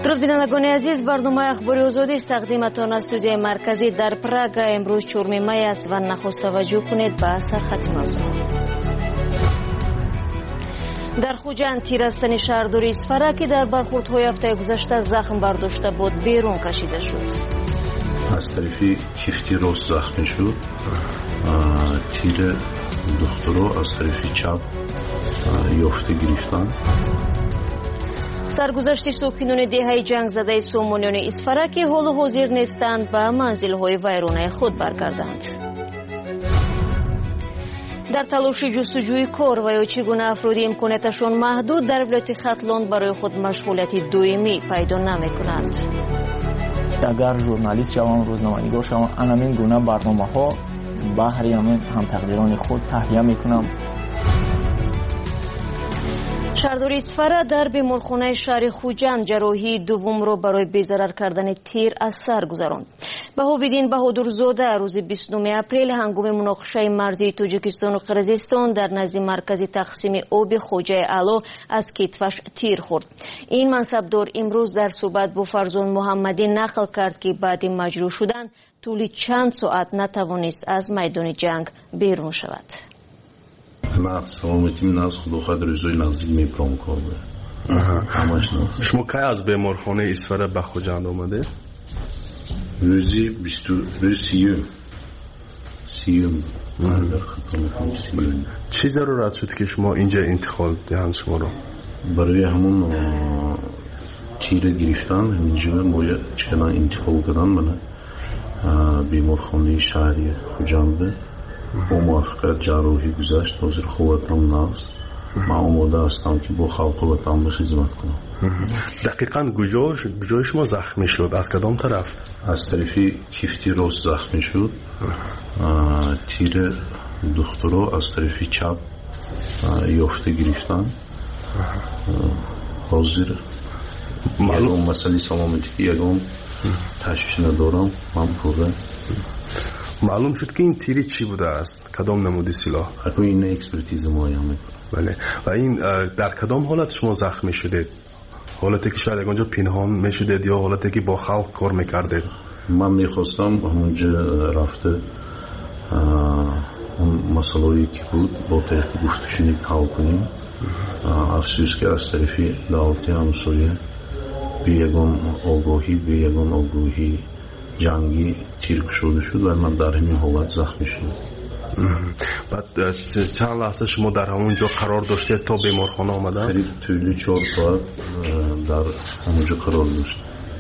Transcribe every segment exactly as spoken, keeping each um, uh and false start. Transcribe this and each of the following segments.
درود بینندگان عزیز، برنامه اخباری آزادی است تقدیمتان از استودیوی مرکزی در پراگ. امروز چهارم می است و نخست توجه کنید به سرخط موضوع. در خوجند تیر از تن شهرداری اسفره که در برخوردهای هفته گذشته زخم برداشته بود بیرون کشیده شد. از طرفی کیفتی راست زخمی شد. تیر دخترو از طرفی چپ یافته گرفتند. سرگذشت ساکنان دهه جنگ زده سامانیان اسفره که حال حاضر نیستند به منزل‌های ویرانه خود برگردند. در تلاش جستجوی کار و یا چگونه افرادی امکاناتشان محدود در ولایت ختلان برای خود مشغولیت دویمی پیدا نمی‌کنند. اگر ژورنالیست شوم، روزنامه‌نگار شوم، همین گونه برنامه‌ها بهر همین هم‌تقدیران خود تهیه می‌کنم. شهرداری اسفره در بیمارخانه شهر خوجند جراحی دوم را برای بی‌ضرر کردن تیر از سر گذراند. بهاءالدین بهادرزاده روز بیست و نه اپریل هنگام مناقشه مرزی تاجیکستان و قرقیزستان در نزد مرکز تقسیم آب خوجه علا از کتفش تیر خورد. این منصبدار امروز در صحبت با فرزان محمدی نقل کرد که بعد مجروح شدن طول چند ساعت نتوانست از میدان جنگ بیرون شود. من سلامتیم ناز خدا خود روزای نزدیک میپرام کرده. شما کی از بیمارخانه اسفره به خوجند آمده؟ روزی بیست روز سیوم سیوم چی ضرورت شد که شما اینجا انتقال دهند شما را؟ برای همون تیر گرفتن اینجا باید چکنه انتقال کردن منه بیمارخانه شهری خوجند با موفقیت جراحی گذشت. حاضر خوبتم نست. من آماده هستم که با خلق وطن خدمت کنم. دقیقاً کجای شما زخمی شد؟ از کدام طرف؟ از طرفی کیفتی راست زخمی شد. تیر دخترو از طرفی چپ یافته گرفتن. حاضر یکم مسئله سلامتی یکم تشویش ندارم. من پروه معلوم شد که این تیری چی بوده است؟ کدام نمودی سلاح؟ اکنون این اکسپرتیز ما هم. بله. و این در کدام حالت شما زخمی شدید؟ حالتی که شاید اونجا پنهان میشدید یا حالتی که با خلق کار میکردید؟ من میخواستم اونجا رفته اون مسئله‌ای که بود با طریق گفتشونی حل کنیم. افسوس که از طرفی دولت همسایه به یگان آگاهی به یگان آگاهی جنگی تیر شده شد و من در همین حالت زخمی شدم. بعد چند لحظه شما در همونجا قرار داشتید تا بیمارخانه آمدن؟ قریب طولی چهار ساعت در همونجا قرار داشت.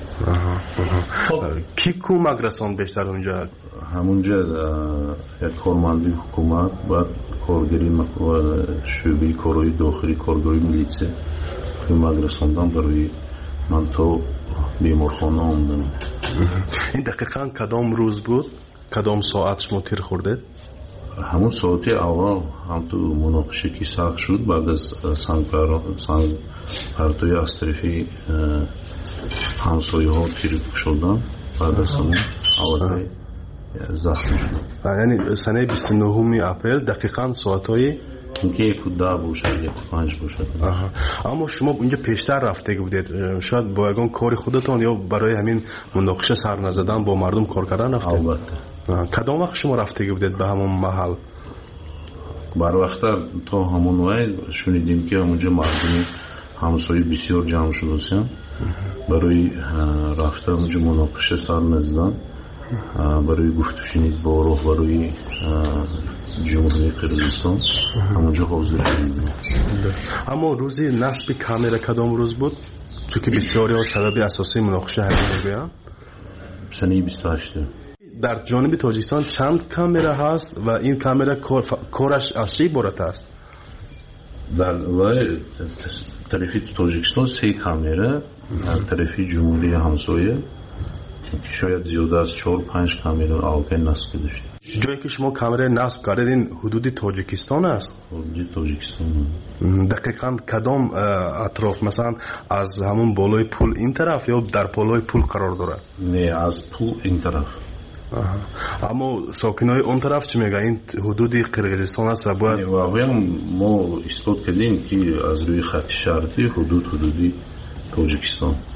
کی کمک رساند بیشتر اونجا؟ همونجا یک کارمندی حکومت، بعد کارگری شعبه کارهای داخلی، کارگری میلیسه کمک رساندن برای من تا بیمارخانه آمدم. این دقیقاً کدام روز بود؟ کدام ساعت شما تیر خوردید؟ همون ساعتی اول هم تو مناقشه که سخت شد بعد از سنگ پرتوی از طرفی همسایه ها تیر شدن. بعد از همون اول زخمی شد. یعنی سنه بیست و نه اپریل دقیقاً ساعتهای اینکه یک و ده باشد یک و پنج باشد. اما شما اینجا پیشتر رفته بودید، شاید با یگان کار خودتان یا برای همین مناقشه سر نزدن با مردم کار کردن رفتید؟ البته. کدام وقت شما رفته بودید به همون محل؟ بر وقت تا همون وقت شنیدیم که همونجا مردمی همسایه بسیار جمع شده برای رفته اونجا مناقشه سر نزدن برای گفتگو با راهبرای جمهوری قرقیزستان همونجا حاضر شدیم. اما روزی نصب کامera کدام روز بود؟ چون که بسیاری ها سبب اساسی مناقشه همین میگویند. سنه بیست و هشت. در جانب تاجیکستان چند کامera هست و این کامera کارش از چه عبارت است؟ در طرف تاجیکستان سه کامera، در طرف جمهوری همسایه که شاید زیاده از چهار پنج کامera آلکه نصب داشته. جایی که شما کامera نصب کردید این حدود تاجیکستان است؟ حدود تاجیکستان. دقیقاً کدام اطراف، مثلا از همون بالای پل این طرف یا در بالای پل قرار دارد؟ نه، از پل این طرف. اما ساکنای اون طرف چی میگن؟ این حدود قرقیزستان است و باید واقعا ما اثبات کردیم که از روی خط شرطی حدود حدودی تاجیکستان.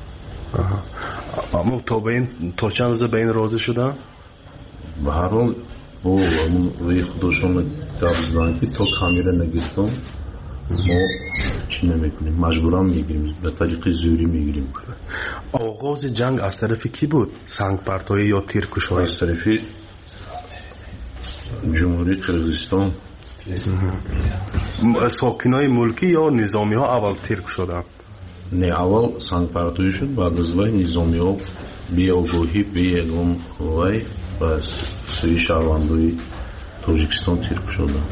اما تا به این تا چند روز به این راضی شدن؟ به هر حال با همون روی خودشون دارزدن که تا کامیره نگیرتم ما چی نمیکنیم، مجبورم میگیریم، به طریق زوری میگیریم. آغاز جنگ از طرف کی بود؟ سنگ پرتایی یا تیرکشایی؟ از طرف جمهوری قرقیزستان. ساکنای ملکی یا نظامی ها اول تیرک شدن؟ نه، اول سنگ پرتایی شد، بعد از وی نظامی ها بی آگاهی بی علم وی و سوی شهروندوی تاجیکستان تیرک شدن.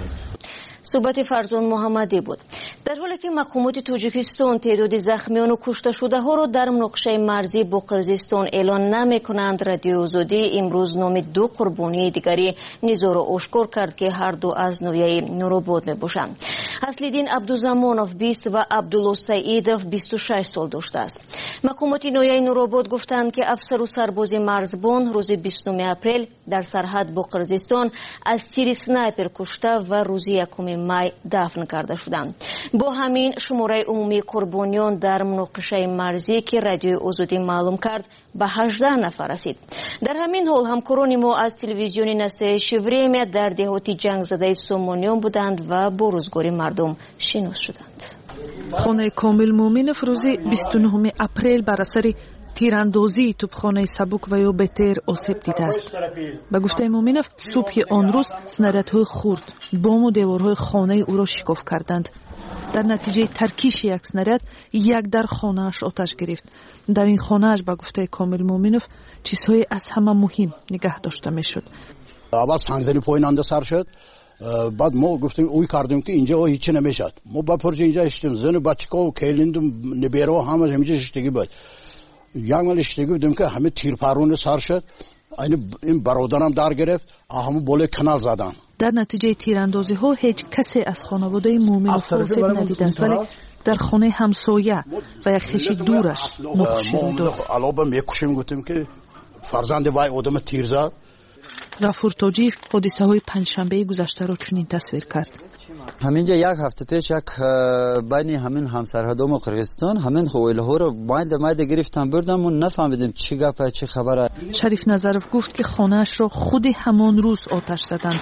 صحبت فرزان محمدی بود. در حالی که مقامات تاجیکستان تعداد زخمیان و کشته شده ها را در مناقشه مرزی با قرقیزستان اعلان نمی کنند، رادیو آزادی امروز نام دو قربانی دیگری نیزا را آشکار کرد که هر دو از نویه نورآباد می باشند. اصلیدین عبدالزمانوف بیست و عبدالله سعیدوف بیست و شش سال داشته است. مقامات نویه نورآباد گفتند که افسر و سرباز مرزبان روز بیستم اپریل در سرحد با قرقیزستان از تیر سنایپر کشته و روز یکم مای دفن کرده شدند. با همین شماره عمومی قربانیان در مناقشه مرزی که رادیو آزادی معلوم کرد به هجده نفر رسید. در همین حال همکاران ما از تلویزیون نستایش وریمیا در دهاتی جنگ زده سامانیان بودند و با روزگار مردم شناس شدند. خانه کامل مومنوف روز بیست و نه اپریل بر اثر تیراندازی توپخانه سبک و یا بهتر آسیب دیده است. به گفته مومنوف صبح آن روز سنایپرهای خرد بام و دیوارهای خانه او را شکاف کردند. در نتیجه ترکیش یک سنایپر یک در خانه‌اش آتش گرفت. در این خانه‌اش به گفته کامل مومنوف چیزهای از همه مهم نگه داشته میشد. اول سنگزنی پاییننده سر شد. بعد ما گفتیم اوی کردیم که اینجا هیچی نمیشد. ما با پرچه اینجا اشتیم زن و بچه‌ها و کلیندم نبیرو همه همینجا اشتگی بود. یک مال اشتگی بودیم که همه تیر پرونه سر شد. این برادرم در گرفت، همون بالا کانال زدن. در نتیجه تیراندازی ها هیچ کسی از خانواده مومنوف آسیب ندیده است، ولی در خانه همسایه و یک خویش دورش نقشی رو داد. علاوه میکشیم گفتیم که فرزند وای آدم تیر زد. غفور تاجی حادثه های پنجشنبه گذشته را چنین تصویر کرد. همینجا یک هفته پیش یک بین همین همسرهدام و قرقیزستان همین خویله ها رو باید مایده گرفتن بردم و نفهمیدیم چی گپه چی خبره. شریف نظرف گفت که خانهش را خود همان روز آتش زدند.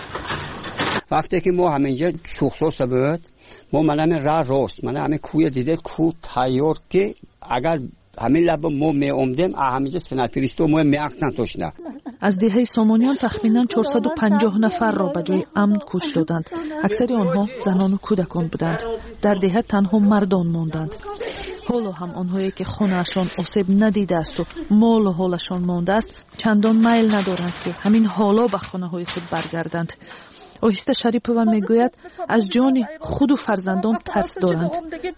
وقتی که ما همینجا سوخسوس بود ما منم راه راست منم همین کوی دیده کو تیار که اگر همین لب ما می اومدیم همینجا سنایپریستو ما میاختن توش نه. از دهه سامانیان تخمینا چهارصد و پنجاه نفر را به جای امن کش دادند. اکثر آنها زنان و کودکان بودند. در دهه تنها مردان ماندند. حالا هم آنهایی که خانه‌شان آسیب ندیده است و مال و حالشان مانده است چندان میل ندارند که همین حالا به خانه‌های خود برگردند. آهسته شریپова میگوید از جان خود و فرزندان ترس دارند.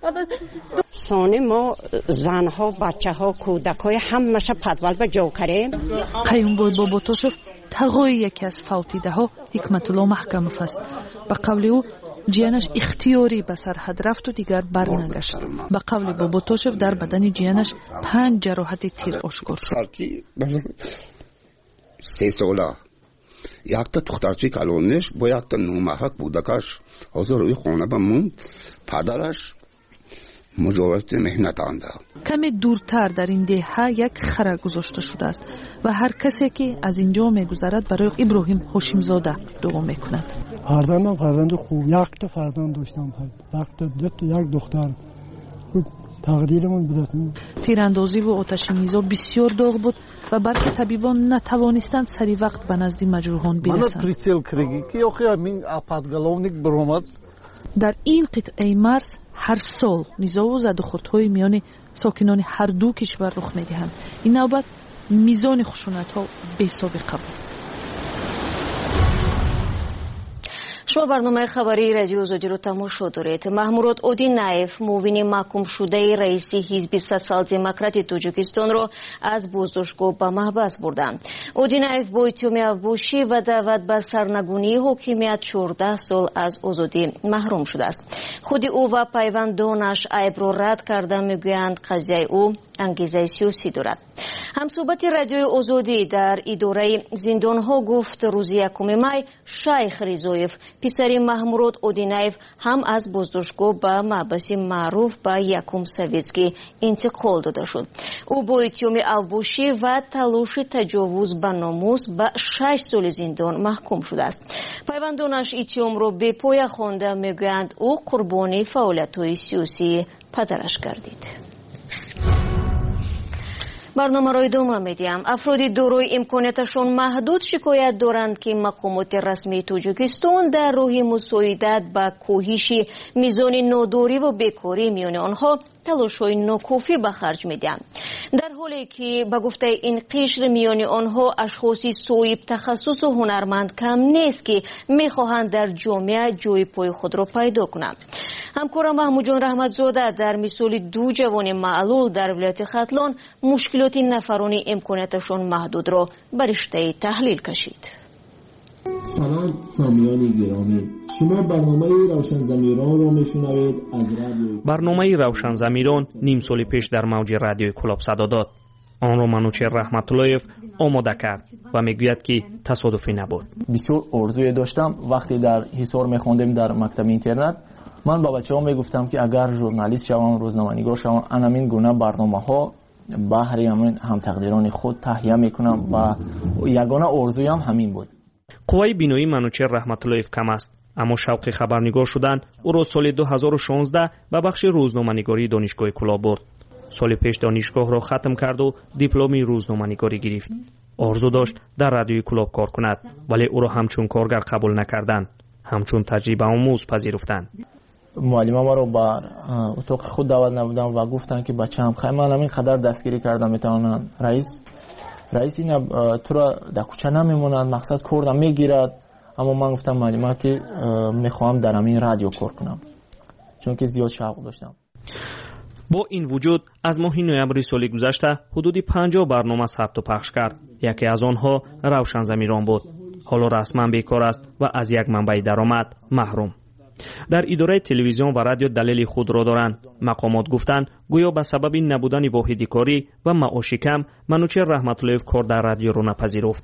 سانی ما زنها، بچه ها، کودک های همشه پدول به جو کریم. قیومبای باباتاشوف تقای یکی از فوتیده ها حکمت الله محکموف است. به قول او جیانش اختیاری به سرحد رفت و دیگر برنگشت. به قول باباتاشوف در بدن جیانش پنج جراحت تیر آشکار شد. سه ساله یک تا دخترچه کلانش با یک تا نومحرک بودکش حاضر روی خانه بموند. پدرش مجاورت مهنت آنده. کمی دورتر در این دهه یک خر گذاشته شده است و هر کسی که از اینجا میگذرد برای ابراهیم هاشم زاده دعا میکند. فرزندم فرزند خوب، یک تا فرزند داشتم، یک تا دو تا یک دختر. تقدیرمون بود. تیراندازی و آتش نیزا بسیار داغ بود و برخی طبیبان نتوانستند سری وقت به نزد مجروحان برسند. در این قطعه مرز هر سال نیزا و زدوخوردهای میان ساکنان هر دو کشور رخ میدهند. این نوبت میزان خشونت ها بی سابقه بود. شما برنامه خبری رادیو آزادی رو تماشا دارید. محمود اودینایف معاون محکوم شده رئیس حزب سوسیال دموکرات تاجیکستان رو از بازداشتگاه به محبس بردند. اودینایف با اتهام افباشی و دعوت به سرنگونی حاکمیت چهارده سال از آزادی محروم شده است. خود او و پیوندانش عیب را رد کرده، میگویند قضیه او انگیزه سیاسی دارد. همصحبت رادیو آزادی در اداره زندانها گفت روز یکم مای شیخ رضایف писари маҳмурод одинаев ҳам аз боздоштгоҳ ба маъбаси маъруф ба якум советскӣ интиқол дода шуд. ӯ бо иттиҳоми авбошӣ ва талоши таҷовуз ба номус ба шаш соли зиндон маҳкум шудааст. пайвандонаш иттиҳомро бепоя хонда мегӯянд ӯ қурбони фаъолиятҳои сиёсии падараш гардид. барномаро идома медиҳам. афроди дорои имконияташон маҳдуд шикоят доранд ки мақомоти расмии тоҷикистон дар роҳи мусоидат ба коҳиши мизони нодориву бекорӣ миёни онҳо талошҳои нокофӣ ба харҷ медиҳанд. дар ҳоле ки ба гуфтаи ин қишр миёни онҳо ашхоси соҳиб тахассусу ҳунарманд кам нест ки мехоҳанд дар ҷомеа ҷои пои худро пайдо кунанд. ҳамкорам маҳмудҷон раҳматзода дар мисоли ду ҷавони маълул дар вилояти хатлон мушкилоти нафарони имконияташон маҳдудро ба риштаи таҳлил кашид. سلام سامیان گرامی، شما برنامه روشن‌ضمیران را میشنوید از رادیو. برنامه روشن‌ضمیران نیم سال پیش در موج رادیوی کلاب صدا داد. آن را منوچهر رحمت‌اللهیف آماده کرد و میگوید که تصادفی نبود. بسیار آرزوی داشتم وقتی در حصار میخواندیم در مکتب اینترنت، من با بچه‌ها میگفتم که اگر ژورنالیست شوم، روزنامه‌نگار شوم، من همین گونه برنامه‌ها بهر همین هم تقدیران خود تهیه میکنم و یگانه آرزویم همین بود. قوای بینایی منوچهر رحمت‌اللهیف کم است، اما شوق خبرنگار شدن او را سال دو هزار و شانزده به بخش روزنامه‌نگاری دانشگاه کلاب برد. سال پیش دانشگاه را ختم کرد و دیپلم روزنامه‌نگاری گرفت. آرزو داشت در رادیوی کلاب کار کند، ولی او را همچون کارگر قبول نکردند، همچون تجربه آموز پذیرفتند. معلم ما رو بر اتاق خود دعوت نمودن و گفتن که بچه‌م خیلی من همین قدر دستگیری کردم میتونن رئیس رئیس این تو را در کوچه نمیمونند، مقصد کردم میگیرد. اما من گفتم معلم که میخوام در همین رادیو کار کنم چون که زیاد شوق داشتم. با این وجود از ماه نوامبر سال گذشته حدود پنجاه برنامه ثبت و پخش کرد. یکی از آنها روشن‌ضمیران بود. حالا رسما بیکار است و از یک منبع درآمد محروم. در اداره تلویزیون و رادیو دلیل خود را دارند. مقامات گفتند گویا به سبب نبودن واحد کاری و معاش کم منوچهر رحمت‌اللهیف کار در رادیو را نپذیرفت.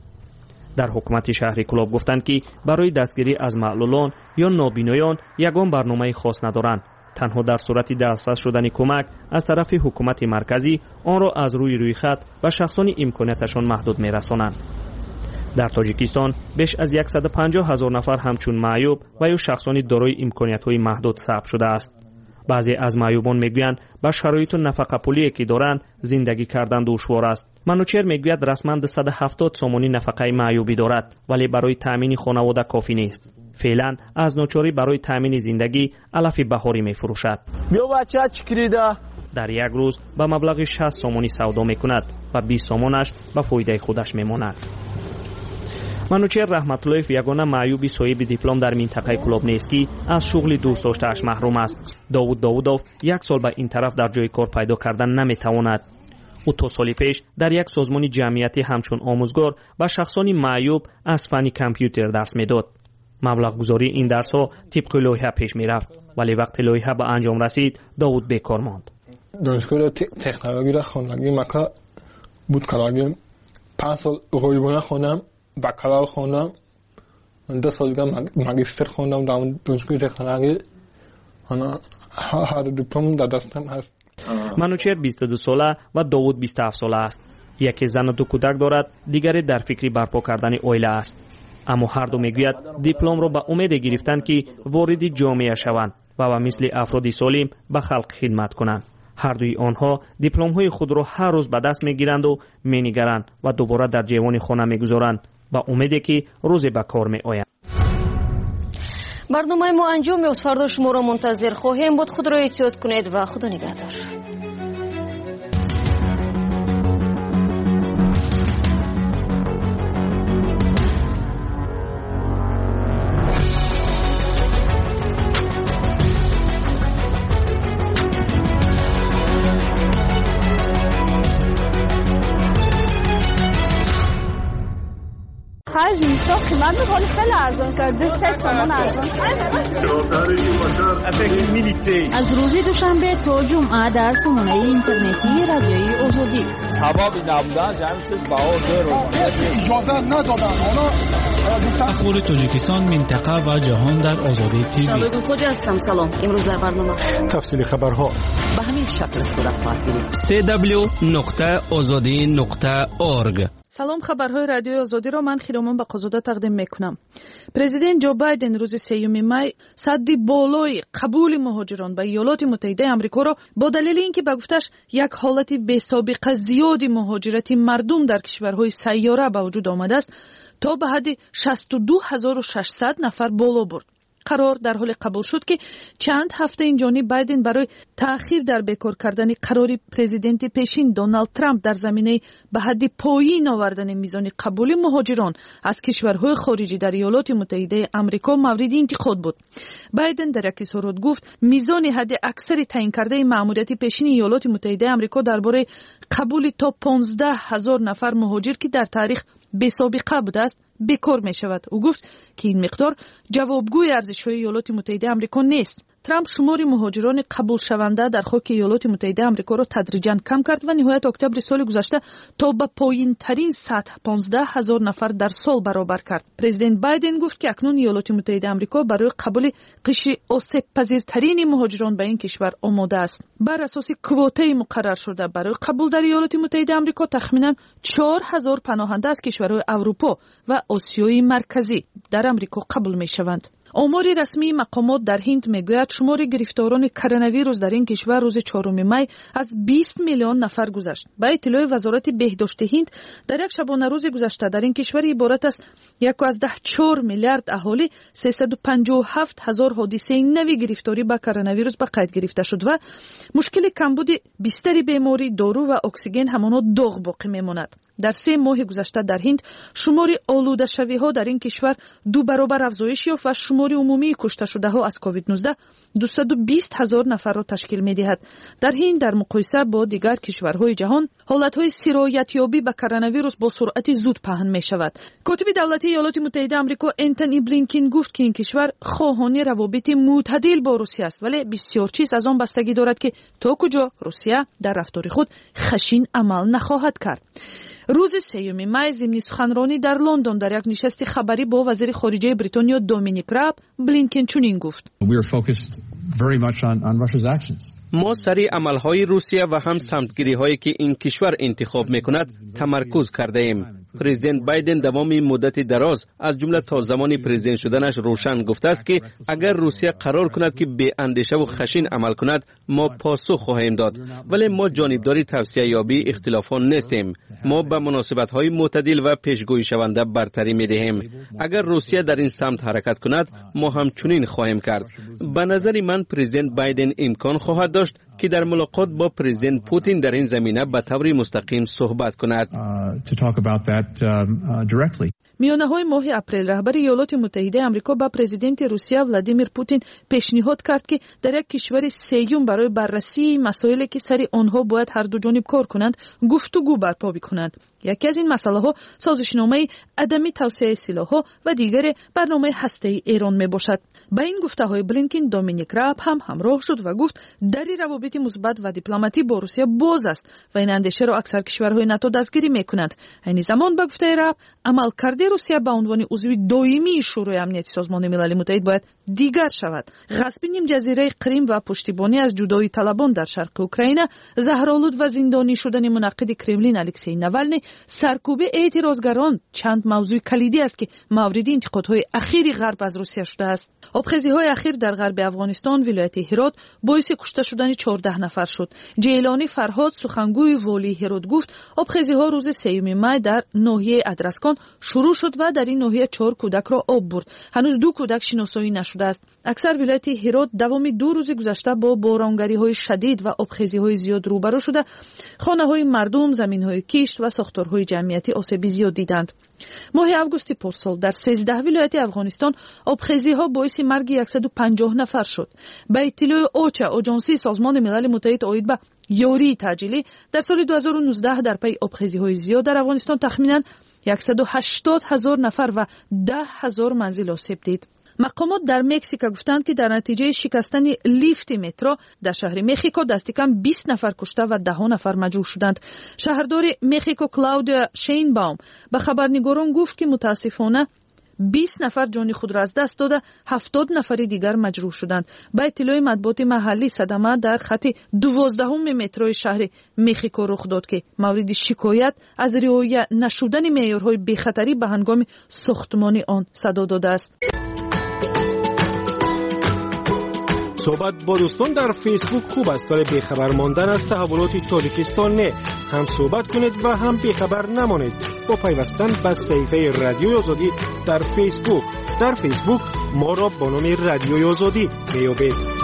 در حکومت شهر کلاب گفتند که برای دستگیری از معلولان یا نابینایان یگان برنامه خاص ندارند. تنها در صورت دسترس شدن کمک از طرف حکومت مرکزی آن را از روی روی خط و شخصان امکاناتشان محدود می‌رسانند. در تاجیکستان بیش از صد و پنجاه هزار نفر همچون معیوب و یا شخصانی دارای امکانات‌های محدود ثبت شده است. بعضی از معیوبان میگویند با شرایط نفقه پولی که دارند زندگی کردن دشوار است. منوچهر میگوید رسما صد و هفتاد سومانی نفقه معیوبی دارد ولی برای تامین خانواده کافی نیست. فعلا از ناچاری برای تامین زندگی علف بهاری میفروشد. بیا بچه چکریده. در یک روز با مبلغ شصت سومانی سودا میکند و بیست سومانش به فایده خودش میماند. منوچهر رحمت‌اللهیف یگانه معیوبی صاحب دیپلم در منطقه کلاب نیست که از شغل دوست داشته‌اش محروم است. داوود داوودوف یک سال به این طرف در جای کار پیدا کردن نمیتواند. او تا سال پیش در یک سازمان جمعیتی همچون آموزگار به شخصانی معیوب از فن کامپیوتر درس میداد. مبلغ گذاری این درس‌ها طبق لایحه پیش میرفت ولی وقتی لایحه به انجام رسید داوود بیکار ماند. دانشگاه تکنولوژی را خواندم مکا بود کلاگیم پنج سال غیبانه خوندم، بکالور خوندم، دو سال دیگه ماجستر خوندم در دانشگاه تکنولوژی. انا هر دیپلم در دستم هست. منوچهر بیست و دو ساله و داوود بیست و هفت ساله است. یکی زن و دو کودک دارد، دیگری در فکری برپا کردن عائله است. اما هر دو میگوید دیپلم را به امید گرفتند که وارد جامعه شوند و به مثل افراد سالم به خلق خدمت کنند. هر دوی آنها دیپلم های خود را هر روز به دست میگیرند و مینگرند و دوباره در جوان خانه میگذارند با امیدی که روز به کار میآیند. برنامه ما انجام یافت. فردا شما را منتظر خواهیم بود. خود را احتیاط کنید و خدا نگهدار. خرج این قیمت خیلی خیلی ارزان کرد. دو سه تومن ارزان از روز دوشنبه تا جمعه در سامانه اینترنتی رادیوی آزادی. سببی نبودن جمعیت بهادر اجازه ندادن. اخبار تاجیکستان، منطقه و جهان در آزادی تیوی. شبکه خوجا هستم. سلام. امروز در برنامه تفصیل خبرها به همین شکل صورت خواهد گرفت. سی دبلیو نقطه آزادی نقطه اورگ. سلام، خبرهای رادیوی آزادی را من خیرامان بقازاده تقدیم میکنم. پرزیدنت جو بایدن روز سیوم می سد بالای قبول مهاجران به ایالات متحده آمریکا را با دلیل اینکه به گفتش یک حالت بی سابقه زیادی مهاجرتی مردم در کشورهای سیاره به وجود آمده است تا به حد شصت و دو هزار و ششصد نفر بالا برد. قرار در حال قبول شد که چند هفته این جانب بایدن برای تأخیر در بیکار کردن قرار پرزیدنت پیشین دونالد ترامپ در زمینه به حد پایین آوردن میزان قبول مهاجران از کشورهای خارجی در ایالات متحده آمریکا مورد انتقاد بود. بایدن در یک اظهارات گفت میزان حد اکثر تعیین کرده مأموریت پیشین ایالات متحده آمریکا درباره قبول تا پانزده هزار نفر مهاجر که در تاریخ بی سابقه بوده است بیکار می شود. او گفت که این مقدار جوابگوی ارزش‌های ایالات متحده آمریکا نیست. ترامپ شمار مهاجران قبول شونده در خاک ایالات متحده آمریکا را تدریجاً کم کرد و نهایت اکتبر سال گذشته تا به پایین ترین سطح پانزده هزار نفر در سال برابر کرد. پرزیدنت بایدن گفت که اکنون ایالات متحده آمریکا برای قبول قشر آسیب پذیرترین مهاجران به این کشور آماده است. بر اساس کوتای مقرر شده برای قبول در ایالات متحده آمریکا تخمیناً چهار هزار پناهنده از کشورهای اروپا و آسیای مرکزی در آمریکا قبول می شوند. آمار رسمی مقامات در هند میگوید شمار گرفتاران کرونا ویروس در این کشور روز چهارم می از بیست میلیون نفر گذشت. با اطلاع وزارت بهداشت هند در یک شبانه روز گذشته در این کشور عبارت است یک از ده چهار میلیارد اهالی سیصد و پنجاه و هفت هزار حادثه نوی گرفتاری با کرونا ویروس به قید گرفته شد و مشکل کمبود بستر بیماری، دارو و اکسیژن همانا داغ باقی میماند. در سه ماه گذشته در هند شمار آلوده شوی ها در این کشور دو برابر افزایش یافت و شمار عمومی کشته شده ها از کووید نوزده دویست و بیست هزار نفر را تشکیل می دهد. در هند در مقایسه با دیگر کشورهای جهان حالت های سرایت یابی به کرونا ویروس با سرعت زود پهن می شود. کاتب دولتی ایالات متحده آمریکا انتونی بلینکن گفت که این کشور خواهان روابط معتدل با روسیه است، ولی بسیار چیز از آن بستگی دارد که تا کجا روسیه در رفتار خود خشن عمل نخواهد کرد. روز سیوم می ضمن سخنرانی در لندن در یک نشست خبری با وزیر خارجه بریتانیا دومینیک راب بلینکن چنین گفت: ما سری عملهای روسیه و هم سمتگیری هایی که این کشور انتخاب میکند تمرکز کرده ایم. پرزیدنت بایدن دوام مدت دراز از جمله تا زمان پرزیدنت شدنش روشن گفته است که اگر روسیه قرار کند که به اندیشه و خشن عمل کند ما پاسخ خواهیم داد، ولی ما جانبداری توسعه یابی اختلافات نیستیم. ما به مناسبت های معتدل و پیشگویی شونده برتری میدهیم. اگر روسیه در این سمت حرکت کند ما هم چنین خواهیم کرد. به نظر من پرزیدنت بایدن امکان خواهد داشت که در ملاقات با پرزیدنت پوتین در این زمینه به طور مستقیم صحبت کند. میانه های ماه اپریل رهبر ایالات متحده آمریکا با پرزیدنت روسیه ولادیمیر پوتین پیشنهاد کرد که در یک کشور سیوم برای بررسی مسائلی که سر آنها باید هر دو جانب کار کنند گفتگو برپا کنند. یکی از این مسئله ها سازشنامه عدم توسعه سلاح‌ها و دیگر برنامه هسته‌ای ایران می باشد. با این گفته های بلینکن دومینیک راب هم همراه شد و گفت دری روابط مثبت و دیپلماتی با روسیه باز است و این اندیشه را اکثر کشورهای ناتو دستگیری می کنند. این زمان با گفته راب عملکرد روسیه به عنوان عضو دائمی شورای امنیت سازمان ملل متحد باید دیگر شود. غصب نیم جزیره کریم و پشتیبانی از جدایی طلبان در شرق اوکراین، زهرآلود و زندانی شدن منعقد کرملین الکسی ناوالنی، سرکوب اعتراضگران چند موضوع کلیدی است که مورد انتقادهای اخیر غرب از روسیه شده است. آبخیزی‌های اخیر در غرب افغانستان ولایت هرات باعث کشته شدن چهارده نفر شد. جیلانی فرهاد سخنگوی والی هرات گفت آبخیزی‌ها روز سیوم می در ناحیه ادرسکان شروع شد و در این ناحیه چهار کودک را آب برد. هنوز دو کودک شناسایی نشده است. اکثر ولایت هرات دوام دو روز گذشته با بارانگری‌های شدید و آبخیزی‌های زیاد روبرو شده. خانه‌های مردم، زمین‌های کشت و ساختارهای جمعیتی آسیب زیاد دیدند. ماه آگوست پارسال در سیزده ولایت افغانستان آبخیزی‌ها باعث مرگ صد و پنجاه نفر شد. به اطلاع اوچا، آژانسی سازمان ملل متحد عاید به یاری تعجیلی، در سال دو هزار و نوزده در پی آبخیزی‌های زیاد در افغانستان تخمیناً صد و هشتاد هزار نفر و ده هزار منزل آسیب دید. مقامات در مکزیک گفتند که در نتیجه شکستن لیفت مترو در شهر مکزیکو دست کم بیست نفر کشته و ده نفر مجروح شدند. شهردار مکزیکو کلاودیا شینباوم به خبرنگاران گفت که متاسفانه بیست نفر جان خود را از دست داده، هفتاد نفر دیگر مجروح شدند. با اطلاع مطبوعات محلی صدمه در خط دوازدهم متروی شهر مکزیکو رخ داد که مورد شکایت از رعایت نشدن معیارهای بی‌خطری به هنگام ساختمان آن صدا داده است. صحبت با دوستان در فیسبوک خوب است، ولی بیخبر ماندن از تحولات تاجیکستان نه. هم صحبت کنید و هم بیخبر نمانید با پیوستن به صفحه رادیوی آزادی در فیسبوک. در فیسبوک ما را با نام رادیوی آزادی میابید.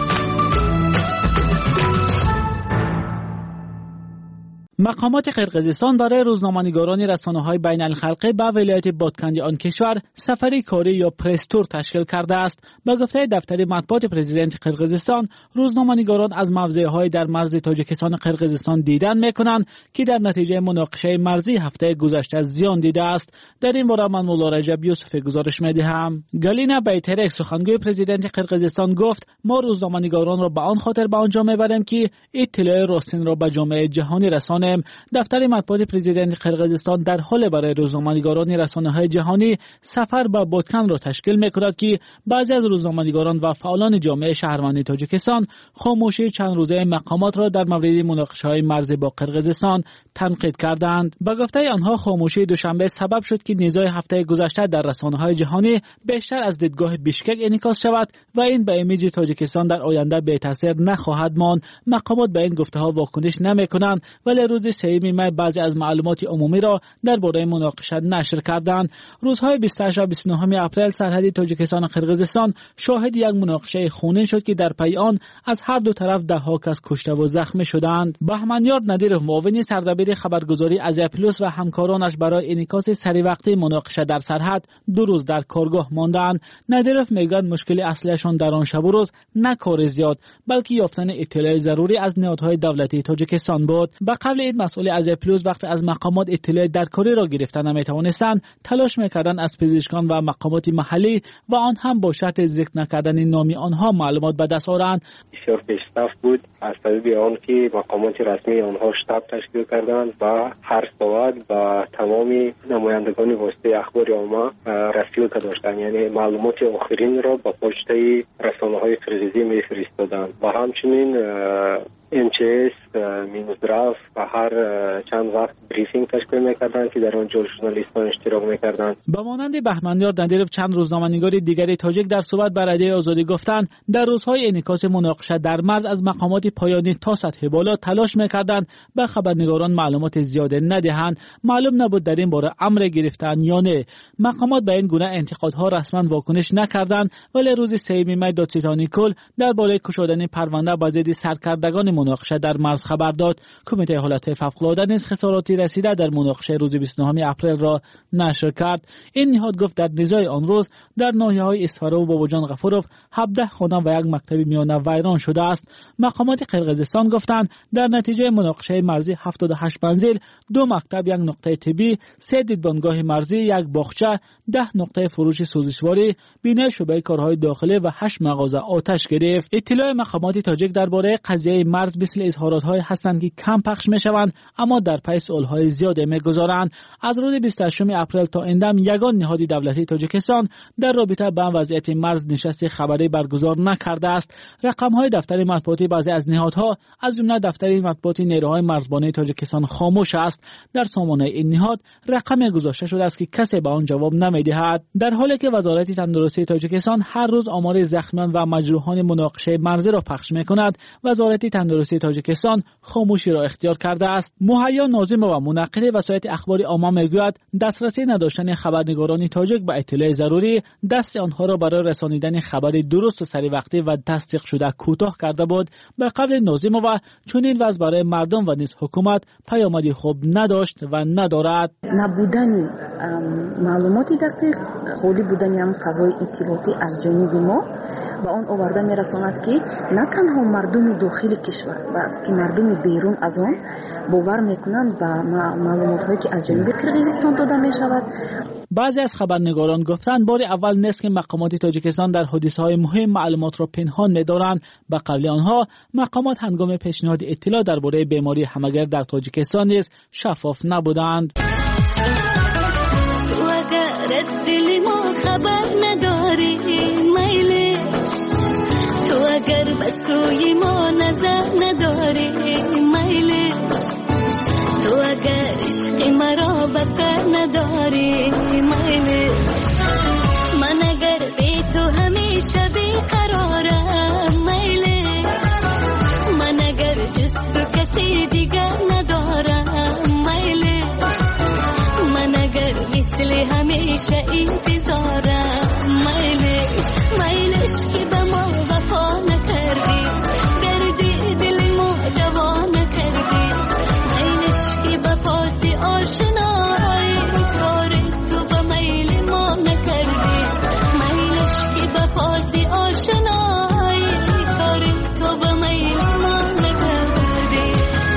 مقامات قرقیزستان برای روزنامه‌نگاران رسانه‌های بین الخلقی به ولایت بادکنی آن کشور سفری کاری یا پرس تور تشکیل کرده است. با گفته دفتر مطبوعات پرزیدنت قرقیزستان، روزنامه‌نگاران از موضع‌های در مرز تاجیکستان قرقیزستان دیدن می‌کنند که در نتیجه مناقشه مرزی هفته گذشته زیان دیده است. در این باره من مولا رجب یوسف گزارش می‌دهم. گالینا بیترک سخنگوی پرزیدنت قرقیزستان گفت: ما روزنامه‌نگاران را به آن خاطر به آنجا می‌بریم که اطلاع راستین را به جامعه جهانی رسانیم. دفتر مطبوعات پرزیدنت قرقیزستان در حال برای روزنامه‌نگاران رسانه‌های جهانی سفر به بادکن را تشکیل می‌کند که بعضی از روزنامه‌نگاران و فعالان جامعه شهروندی تاجیکستان خاموشی چند روزه مقامات را در مورد مناقشه‌های مرزی با قرقیزستان تنقید کردند. با گفته آنها خاموشی دوشنبه سبب شد که نزاع هفته گذشته در رسانه‌های جهانی بیشتر از دیدگاه بیشکک انعکاس شود و این به ایمیج تاجیکستان در آینده به تاثیر نخواهد ماند. مقامات به این گفته‌ها واکنش نمی‌کنند، ولی روز سوم می بعضی از معلومات عمومی را درباره مناقشه نشر کردند. روزهای بیست و هشت و بیست و نه اپریل سرحد تاجیکستان و قرقیزستان شاهد یک مناقشه خونین شد که در پی آن از هر دو طرف ده ها کس کشته و زخمی شدند. بهمنیار ندیرov معاون سردبیر خبرگزاری ازیا پلوس و همکارانش برای انعکاس سری وقتی مناقشه در سرحد دو روز در کارگاه ماندند. ندیرov میگوید مشکل اصلیشان در آن شب و روز نه کار زیاد، بلکه یافتن اطلاع ضروری از نهادهای دولتی تاجیکستان بود. به قبل این مسئول ازیا پلوس وقتی از مقامات اطلاع درکاری را گرفتن نمیتوانستند، تلاش میکردند از پزشکان و مقامات محلی و آن هم با شرط ذکر نکردن نام آنها معلومات به دست آورند. بسیار پیشرفت بود از طریق آن که مقامات رسمی آنها شتاب تشکیل کردند و هر ساعت با تمام نمایندگان واسطه اخبار عامه رسیدگی داشتند، یعنی معلومات آخرین را با پشت رسانه‌های قرقیزی میفرستادند و همچنین ام چی اس مینوزدراف و هر چند وقت بریفینگ تشکیل میکردند که در آنجا ژورنالیستان اشتراک میکردند. به مانند بهمنیار ندیرov چند روزنامه‌نگار دیگری تاجیک در صحبت با رادیوی آزادی گفتند در روزهای انعکاس مناقشه در مرز از مقامات پایانی تا سطح بالا تلاش میکردند به خبرنگاران معلومات زیاده ندهند. معلوم نبود در این باره امر گرفتن یا نه. مقامات به این گونه انتقادها رسما واکنش نکردند، ولی روز سوم می دادستان نیکول درباره گشودن پرونده با ضد سرکردگان مناقشه در مرز خبر داد. کمیته حالت فوق‌العاده نیز خساراتی رسیده در مناقشه روز بیست و نه اپریل را نشر کرد. این نهاد گفت در نزاع آن روز در ناحیه‌های اسفارو و باباجان غفورov هفده خانه و یک مکتب میانه ویران شده است. مقامات قرقیزستان گفتند در نتیجه مناقشه مرزی هفتاد و هشت منزل، دو مکتب، یک نقطه طبی، سه دیدبانگاه مرزی، یک باغچه، ده نقطه فروش سوزشواری، بینه شعبه کارهای داخلی و هشت مغازه آتش گرفت. اطلاع مقامات تاجیک درباره قضیه مرز مثل اظهارات‌های هستند که کم پخش می‌شوند، اما در پی سوال‌های زیاده می‌گذارند. از روز بیست و هشت اپریل تا اندم یگان نهاد دولتی تاجیکستان در رابطه با وضعیت مرز نشست خبری برگزار نکرده است. رقم‌های دفتر مطبوعاتی بعضی از نهادها از جمله دفتر مطبوعاتی نیروهای مرزبانی تاجیکستان خاموش است. در سامانه این نهاد رقم گذاشته شده است که کسی به آن جواب نمی‌دهد، در حالی که وزارت تندرستی تاجیکستان هر روز آمار زخمیان و مجروحان مناقشه مرزی را پخش می‌کند. وزارت تندرستی تاجیکستان خاموشی را اختیار کرده است. مهیا ناظم و منقل وسایل اخبار عامه میگوید دسترسی نداشتن خبرنگاران تاجیک به اطلاع ضروری دست آنها را برای رسانیدن خبر درست و سری وقتی و تصدیق شده کوتاه کرده بود. به قبل ناظم و چنین وضع برای مردم و نیز حکومت پیامدی خوب نداشت و ندارد. نبودن معلومات دقیق خالی بودن هم فضای اطلاعاتی از جانب ما به آن آورده میرساند که نه تنها مردم داخل کشور بلکه مردم بیرون از آن باور میکنند به معلومات هایی که از جانب قرقیزستان داده میشود. بعضی از خبرنگاران گفتند بار اول نیست که مقامات تاجیکستان در حادثه‌های مهم معلومات را پنهان می‌دارند. به قول آنها مقامات هنگام پیشنهاد اطلاع درباره بیماری همگر در تاجیکستان نیز شفاف نبودند. تو اگر از دل ما خبر نداری میل، تو اگر به سوی ما نظر نداری میل، تو اگر عشق مرا بسر نداری میل، من اگر بی تو همیشه بیقرارم میل، من اگر جز تو کسی دیگر ندارم میل، من اگر مثل همیشه انتظارم میل، میلش که به ما وفا نکردی دردی دل ما دوا نکردی، به پاسی آشنایی کار تو به میل ما نکردی، میلش که به پاسی آشنایی کار تو به میل ما نکردی.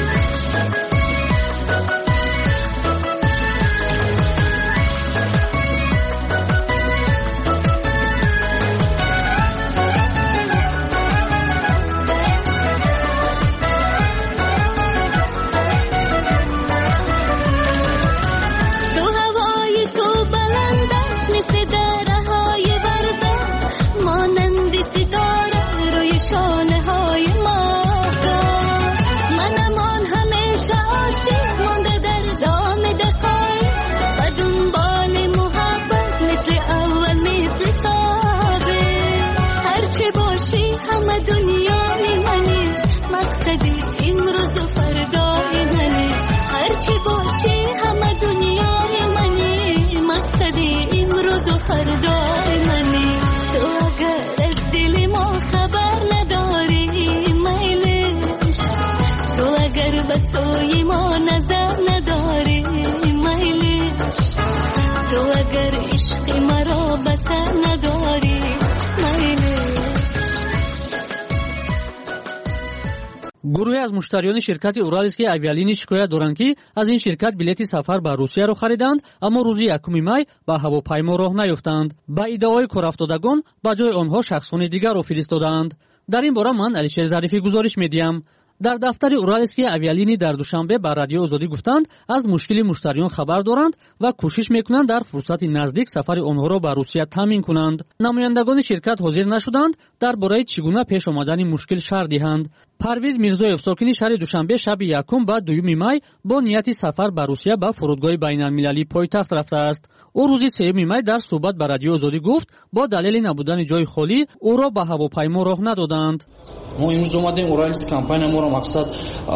گروهی از مشتریان شرکت اورالسکی اویالینی شکایت دارند که از این شرکت بلیط سفر به روسیه را خریدند اما روز یکم می به هواپیما راه نیافتند. با ادعای کارافتادگان به جای آنها شخصان دیگر را فرستادند. در این باره من علیشیر ظریفی گزارش میدیم. در دفتر اورالسکی اویالینی در دوشنبه به رادیو آزادی گفتند از مشکل مشتریان خبر دارند و کوشش میکنند در فرصت نزدیک سفر آنها را به روسیه تامین کنند. نمایندگان شرکت حاضر نشدند درباره چگونه پیش آمدن مشکل شرح دهند. پرویز میرزایف ساکن شهر دوشنبه شب یکم با دوم می با نیت سفر به روسیه به فرودگاه بین‌المللی پایتخت رفته است. او روز سوم می در صحبت به رادیو آزادی گفت با دلیل نبودن جای خالی او را به هواپیما راه ندادند. ما امروز اومدیم اورالسک کمپانی ما را مقصد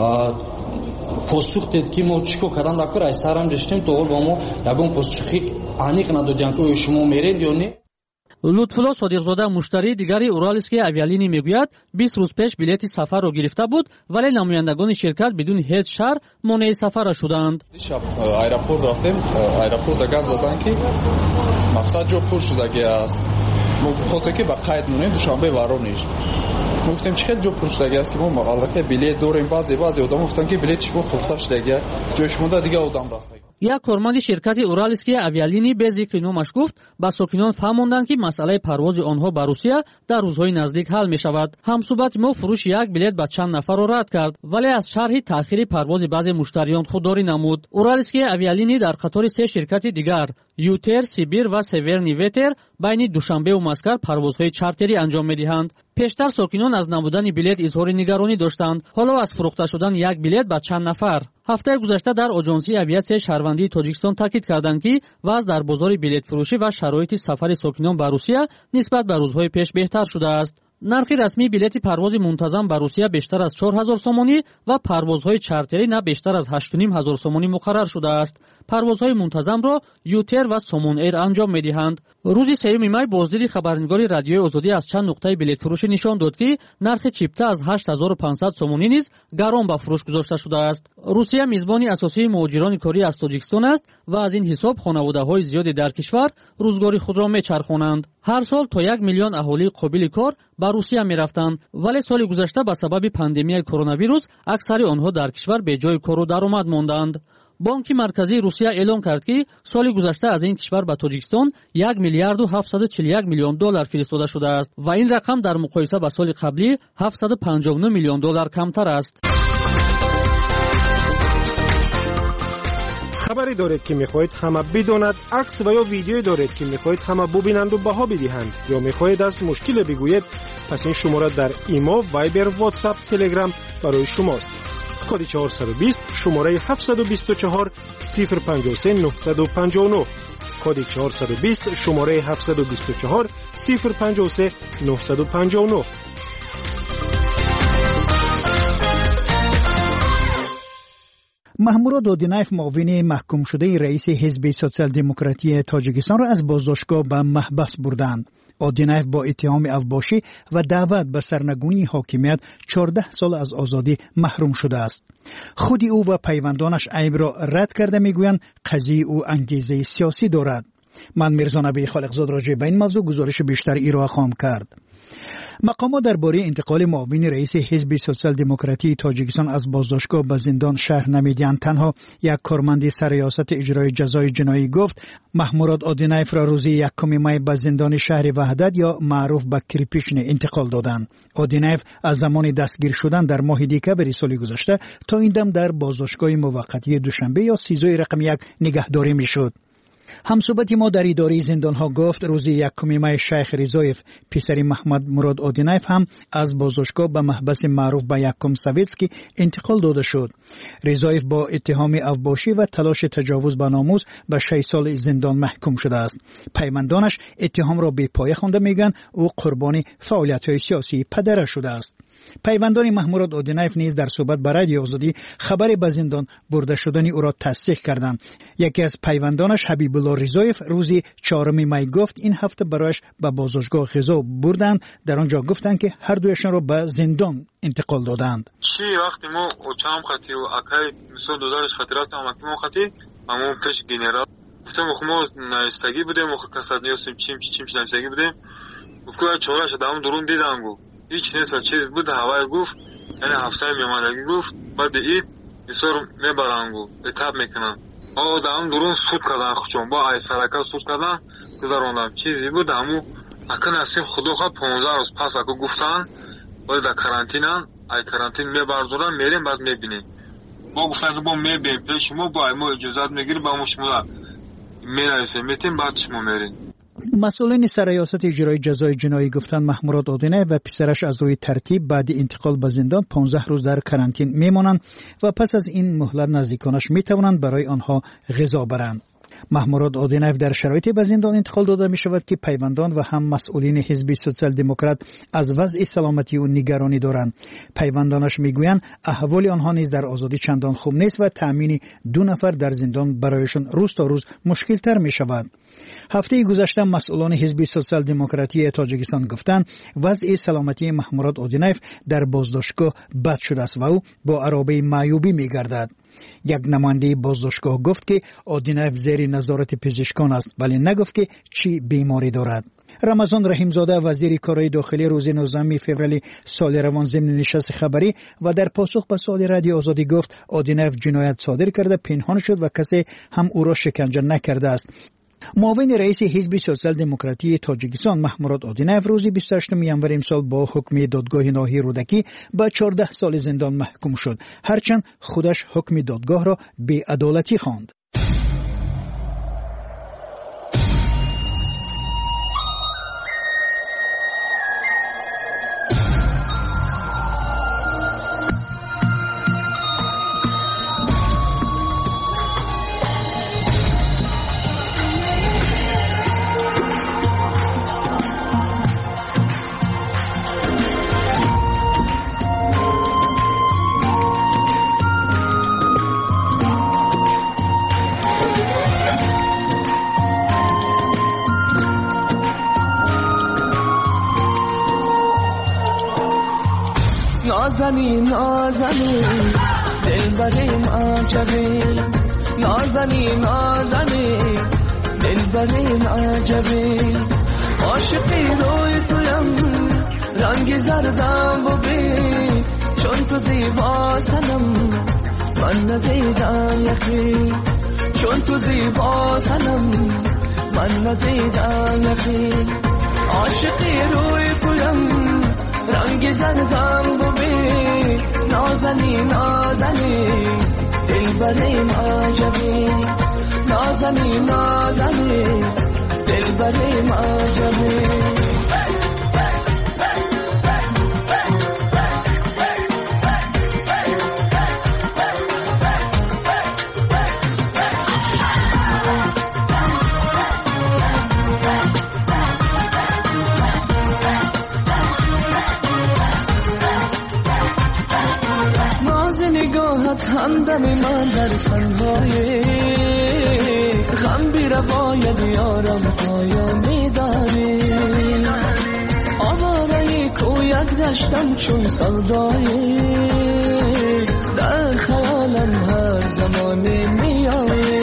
پاسخ داد که ما چیکار کردن دکتر ای سرم داشتیم تو با ما یگان پاسخی انیق ندادن که شما میرید یا نه. لطفالله صادقزاده مشتری دیگری اورالسکی اویالینی میگوید بیست روز پیش بلیط سفر را گرفته بود ولی نمایندگان شرکت بدون هیچ شرط مانع سفر شدند. شب ایرپورت رفتیم، ایرپورت گفت دادن که مقصد جو پر شدگی است. ما خاطر که با قید مونیم دوشنبه وارو نیست. گفتیم چه خیلی جو پر شدگی است که ما مقالکه بلیط داریم بعضی بعضی آدم گفتن که بلیط شما فروخته شدگی جوش مونده دیگه آدم رفت. یک کارمند شرکت اورالسکی اویالینی به ذکر نامش گفت با ساکنان فهماندند که مسئله پرواز آنها به روسیه در روزهای نزدیک حل می شود. همصحبت ما فروش یک بلیط به چند نفر را رد کرد ولی از شرح تأخیر پرواز بعضی مشتریان خودداری نمود. اورالسکی اویالینی در قطار سه شرکت دیگر یوتر، سیبیر و سیورنی ویتر بین دوشنبه و مسکر پروازهای چارتری انجام می‌دهند. پیشتر ساکنان از نبودن بلیط اظهار نگرانی داشتند. حالا از فروخته شدن یک بلیط به چند نفر. هفته گذشته در آژانسی اویاسیون شهروندی تاجیکستان تاکید کردند که وضع در بازار بلیط فروشی و شرایط سفر ساکنان به روسیه نسبت به روزهای پیش بهتر شده است. нархи расмии билети парвози мунтазам ба русия бештар аз чор ҳазор сомонӣ ва парвозҳои чартерӣ на бештар аз ҳашту ним ҳазор сомонӣ муқаррар шудааст. парвозҳои мунтазамро ютер ва сомон эйр анҷом медиҳанд. рӯзи сеюми май боздиди хабарнигори радиои озодӣ аз чанд нуқтаи билетфурӯшӣ нишон дод ки нархи чипта аз ҳашт ҳазору пансад сомонӣ низ гарон ба фурӯш гузошта шудааст. русия мизбони асосии муҳоҷирони корӣ аз тоҷикистон аст ва аз ин ҳисоб хонаводаҳои зиёде дар кишвар рӯзгори худро мечархонанд. ҳар сол то як миллион аҳолии қобили кор ба русия мерафтанд, вале соли гузашта ба сабаби пандемияи коронавирус аксари онҳо дар кишвар беҷои кору даромад монданд. бонки марказии русия эълон кард ки соли гузашта аз ин кишвар ба тоҷикистон як миллиарду ҳафтсаду чилу як миллион доллар фиристода шудааст ва ин рақам дар муқоиса ба соли қаблӣ ҳафтсаду панҷоҳу нӯ миллион доллар камтар аст. خبری دارید که میخواهید همه بداند، عکس و یا ویدیویی دارید که میخواهید همه ببینند و بها بدهند، یا میخواهید از مشکل بگویید، پس این شماره در ایما، وایبر، واتساپ، تلگرام برای شماست. کد چهارصد و بیست شماره هفتصد و بیست و چهار صفر پنجاه و سه نهصد و پنجاه و نه. کد چهارصد و بیست شماره هفتصد و بیست و چهار صفر پنجاه و سه نهصد و پنجاه و نه. محمود دودینایف معاون محکوم شده رئیس حزب سوسیال دموکراتی تاجیکستان را از بازداشتگاه به محبس بردند. دودینایف با اتهام افباشی و دعوت به سرنگونی حاکمیت چهارده سال از آزادی محروم شده است. خود او و پیوندانش عیب را رد کرده میگویند قضیه او انگیزه سیاسی دارد. من میرزا نبی خالقزاد راجع به این موضوع گزارش بیشتر ارائه خواهم کرد. مقامات درباره انتقال معاون رئیس حزب سوسیال دموکراتی تاجیکستان از بازداشتگاه به زندان شهر نمیدیدند. تنها یک کارمند سرریاست اجرای جزای جنایی گفت محمود دودینایف را روز یکم می به زندان شهر وحدت یا معروف به کریپیشن انتقال دادند. دودینایف از زمان دستگیر شدن در ماه دکمبر سال گذشته تا این دم در بازداشتگاه موقتی دوشنبه یا سیزده رقم یک نگهداری میشد. همصحبت ما در اداره زندان ها گفت روز یکم می شیخ رضایف پسر محمد مراد دودینایف هم از بازداشتگاه به محبس معروف به یکم سویتسکی انتقال داده شد. رضایف با اتهام افباشی و تلاش تجاوز به ناموس به شش سال زندان محکوم شده است. پیوندانش اتهام را بی پایه خوانده میگن او قربانی فعالیت‌های سیاسی پدرش شده است. پیوندان محمود دودینایف نیز در صحبت با رادیو آزادی خبر به زندان برده شدن او را تصدیق کردند. یکی از پیوندانش حبیب الله رضایف روزی چهارم می گفت این هفته برایش به بازداشتگاه غذا بردند. در آنجا گفتند که هر دویشان را به زندان انتقال دادند. چی وقتی ما اوچام خاطی و اکای مثال دادارش خاطرات ما خاطی ما پیش گنرال گفتم ما نایستگی بودیم و کسات نیستیم چیم چیم چیم نایستگی بودیم گفتم چهارش دام درون دیدم گفت هیچ نیست چیز بود هوای گفت یعنی هفته میامدگی گفت بعد اید بسیار میبرن گفت اتاب میکنن آه دام درون سود کردن خوشم با ای سرکا سود کردن گذاروندم چیزی بود همو اکن هستیم خدا خواه پانزده روز پس اکو گفتن باید در کرانتینن ای کرانتین میبردورن میریم بعد میبینیم با گفتن که با میبینیم پیش ما با ای ما اجازت میگیریم با ما شما میرسیم میتیم بعد شما میریم. مسئولین سرریاست اجرای جزای جنایی گفتند محمود دودینایف و پسرش از روی ترتیب بعد انتقال به زندان پانزده روز در کرانتین میمانند و پس از این مهلت نزدیکانش میتوانند برای آنها غذا برند. محمود دودینایف در شرایطی به زندان انتقال داده می شود که پیوندان و هم مسئولین حزب سوسیال دموکرات از وضع سلامتی او نگرانی دارند. پیوندانش میگویند احوال آنها نیز در آزادی چندان خوب نیست و تامین دو نفر در زندان برایشان روز تا روز مشکل تر می شود. هفته گذشته مسئولان حزب سوسیال دموکراتی تاجیکستان گفتند وضع سلامتی محمود دودینایف در بازداشتگاه بد شده است و او با عرابه معیوبی میگردد. یک نماینده بازداشتگاه گفت که دودینایف زیر نظارت پزشکان است ولی نگفت که چی بیماری دارد. رمضان رحیمزاده وزیر کارهای داخلی روز نوزدهم فوریه سال روان ضمن نشست خبری و در پاسخ به سوال رادیو آزادی گفت دودینایف جنایت صادر کرده پنهان شد و کسی هم او را شکنجه نکرده است. معاون رئیس حزب سوسیال دموکراتی تاجیکستان محمود دودینایف روز بیست و هشتم ژانویه امسال با حکم دادگاه ناحیه رودکی به چهارده سال زندان محکوم شد، هرچند خودش حکم دادگاه را بی‌عدالتی خواند. نازنین نازنین دلبریم عجبی نازنین نازنین دلبریم عجبی عاشقی روی تویم رنگی زردم ببین چون تو زیبا سنم من ندیدم یکی چون تو زیبا سنم من ندیدم یکی عاشقی روی تویم رنگی زردم ببین نازنین نازنین دلبریم عجبی نازنین نازنین دلبریم عجبی همدمی من در تنهایی غم بی روایت یارم پایانی داری آواره کویت گشتم چون سودایی در خیالم هر زمانی میایی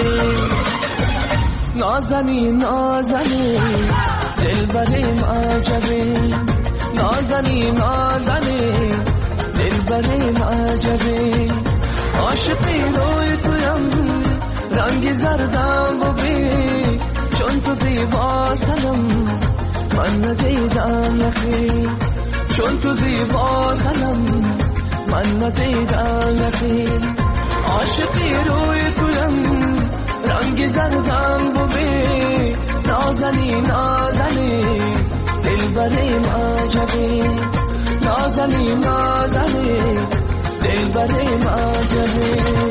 نازنین نازنین دلبریم عجبی نازنین نازنین دلبریم عجبی عاشقی روی تویم رنگی زردم ببین چون تو زیبا سنم من ندیدم یکی چون تو زیبا سنم من ندیدم یکی عاشقی روی تویم رنگی زردم ببین نازنین نازنین دلبریم عجبی نازنین نازنین دلبریم عجبی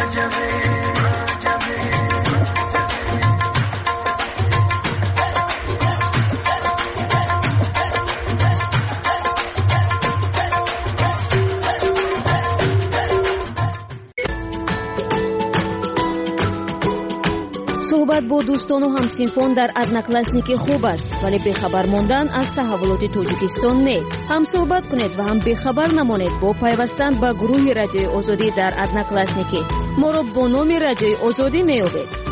صحبت با دوستان و همسینفان در ادناکلاسنیکی خوب است ولی بخبر ماندن از تحولات تاجیکستان نه. هم صحبت کنید و هم بخبر نمانید با پیوستن به گروه رادیوی آزادی در ادناکلاسنیکی. ما را با نام رادیوی آزادی میابید.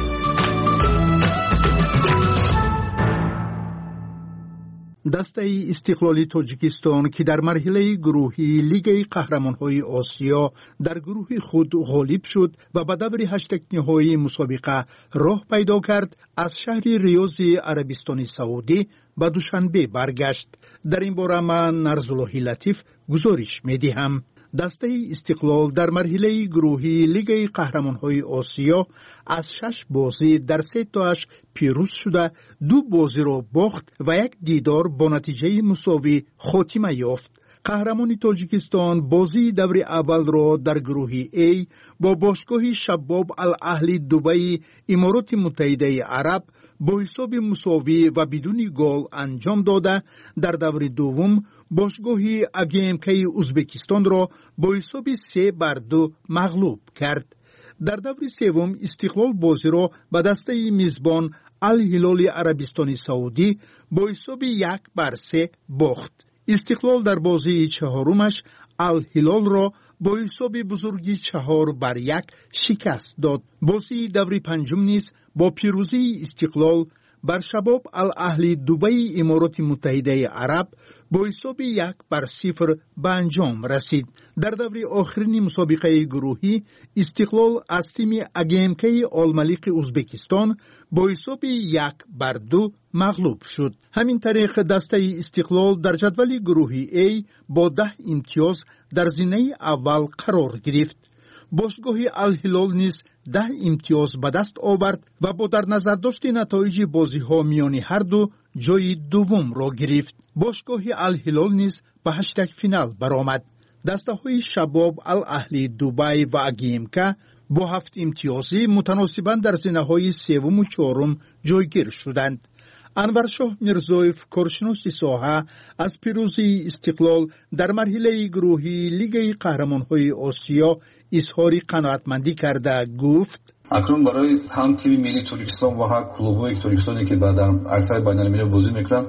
دسته استقلالی تاجیکستان که در مرحله گروهی لیگ قهرمان‌های آسیا در گروه خود غالب شد و به دور هشت نهایی مسابقه راه پیدا کرد، از شهر ریاض عربستان سعودی به دوشنبه برگشت. در این باره من نرزاللهی لطیف گزارش می‌دهم. دسته استقلال در مرحله گروهی لیگ قهرمان‌های آسیا از شش بازی در سه تاش پیروز شده، دو بازی را باخت و یک دیدار با نتیجه مساوی خاتمه یافت. قهرمان تاجیکستان بازی دور اول را در گروه A با باشگاه شباب الاهلی دبی امارات متحده عرب با حساب مساوی و بدون گل انجام داده، در دور دوم باشگاه اگیمکی ازبکستان را با حساب سه بر دو مغلوب کرد. در دور سوم استقلال بازی را به دسته میزبان الهلال عربستان سعودی با حساب یک بر سه باخت. استقلال در بازی چهارمش الهلال را با حساب بزرگی چهار بر یک شکست داد. بازی دور پنجم نیز با پیروزی استقلال بر شباب الاهلی دبی امارات متحده عرب با حساب یک بر صفر به انجام رسید. در دور آخرین مسابقه گروهی استقلال از تیم اگیمکی آلملیق ازبکستان با حساب یک بر دو مغلوب شد. همین طریق دسته استقلال در جدول گروهی A با ده امتیاز در زینه اول قرار گرفت. باشگاه الهلال نیز ده امتیاز به دست آورد و با در نظر داشت نتایج بازی ها میان هر دو جای دوم را گرفت. باشگاه الهلال نیز به هشتگ فینال برآمد. دسته های شباب الاهلی دبی و اگیمکا با هفت امتیازی متناسباً در زینه های سوم و چهارم جایگیر شدند. انورشاه میرزایف کارشناس ساحه از پیروزی استقلال در مرحله گروهی لیگ قهرمان‌های آسیا اظهار قناعتمندی کرده گفت: اکنون برای هم تیم ملی ترکستان و هم کلوب‌های ترکستانی که در عرصه بین‌المللی بازی می‌کنند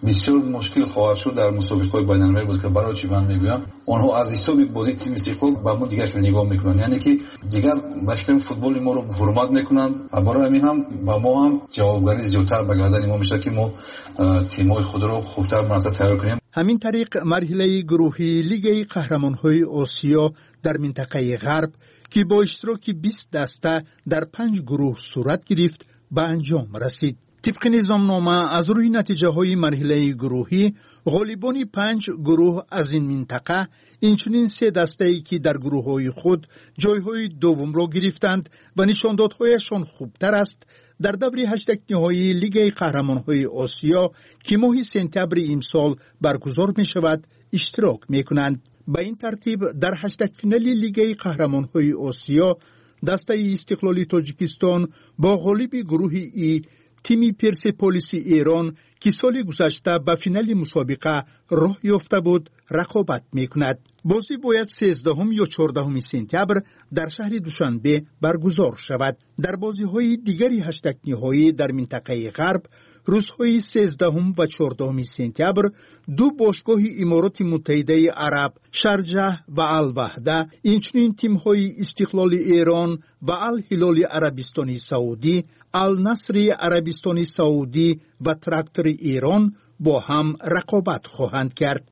بسیار مشکل خواهد شد در مسابقه‌های بین‌المللی بود که برای چی من میگویم آنها از حساب بازی تیم استقلال با ما دیگه نگاه میکنن، یعنی که دیگر باشکن فوتبال ما رو حرمت میکنن و برای همین هم با ما هم جوابگاری زیادتر به گردن ما میشه که ما تیم‌های خود رو خوبتر مناسب تیار کنیم. همین طریق مرحله گروهی لیگ قهرمان‌های آسیا در منطقه غرب که با اشتراک بیست دسته در پنج گروه صورت گرفت به انجام رسید. طبق نظامنامه از روی نتیجه های مرحله گروهی غالبان پنج گروه از این منطقه اینچنین سه دسته ای که در گروه های خود جای های دوم را گرفتند و نشاندادهایشان خوبتر است در دور هشتگ نهایی لیگ قهرمان های آسیا که ماه سپتامبر امسال برگزار می شود اشتراک می کنند. به این ترتیب در هشتگ فینال لیگ قهرمان های آسیا دسته استقلالی تاجیکستان با غالب گروه ای تیم پرسپولیس ایران که سال گذشته به فینال مسابقه راه یافته بود رقابت میکند. بازی باید سیزدهم یا چهاردهم سپتامبر در شهر دوشنبه برگزار شود. در بازی های دیگری هشتگ نهایی در منطقه غرب روزهای سیزدهم و چهاردهم سپتامبر دو باشگاه امارات متحده عرب شارجه و الوحده اینچنین تیم‌های استقلال ایران و الهلال عربستان سعودی، النصر عربستان سعودی و تراکتور ایران با هم رقابت خواهند کرد.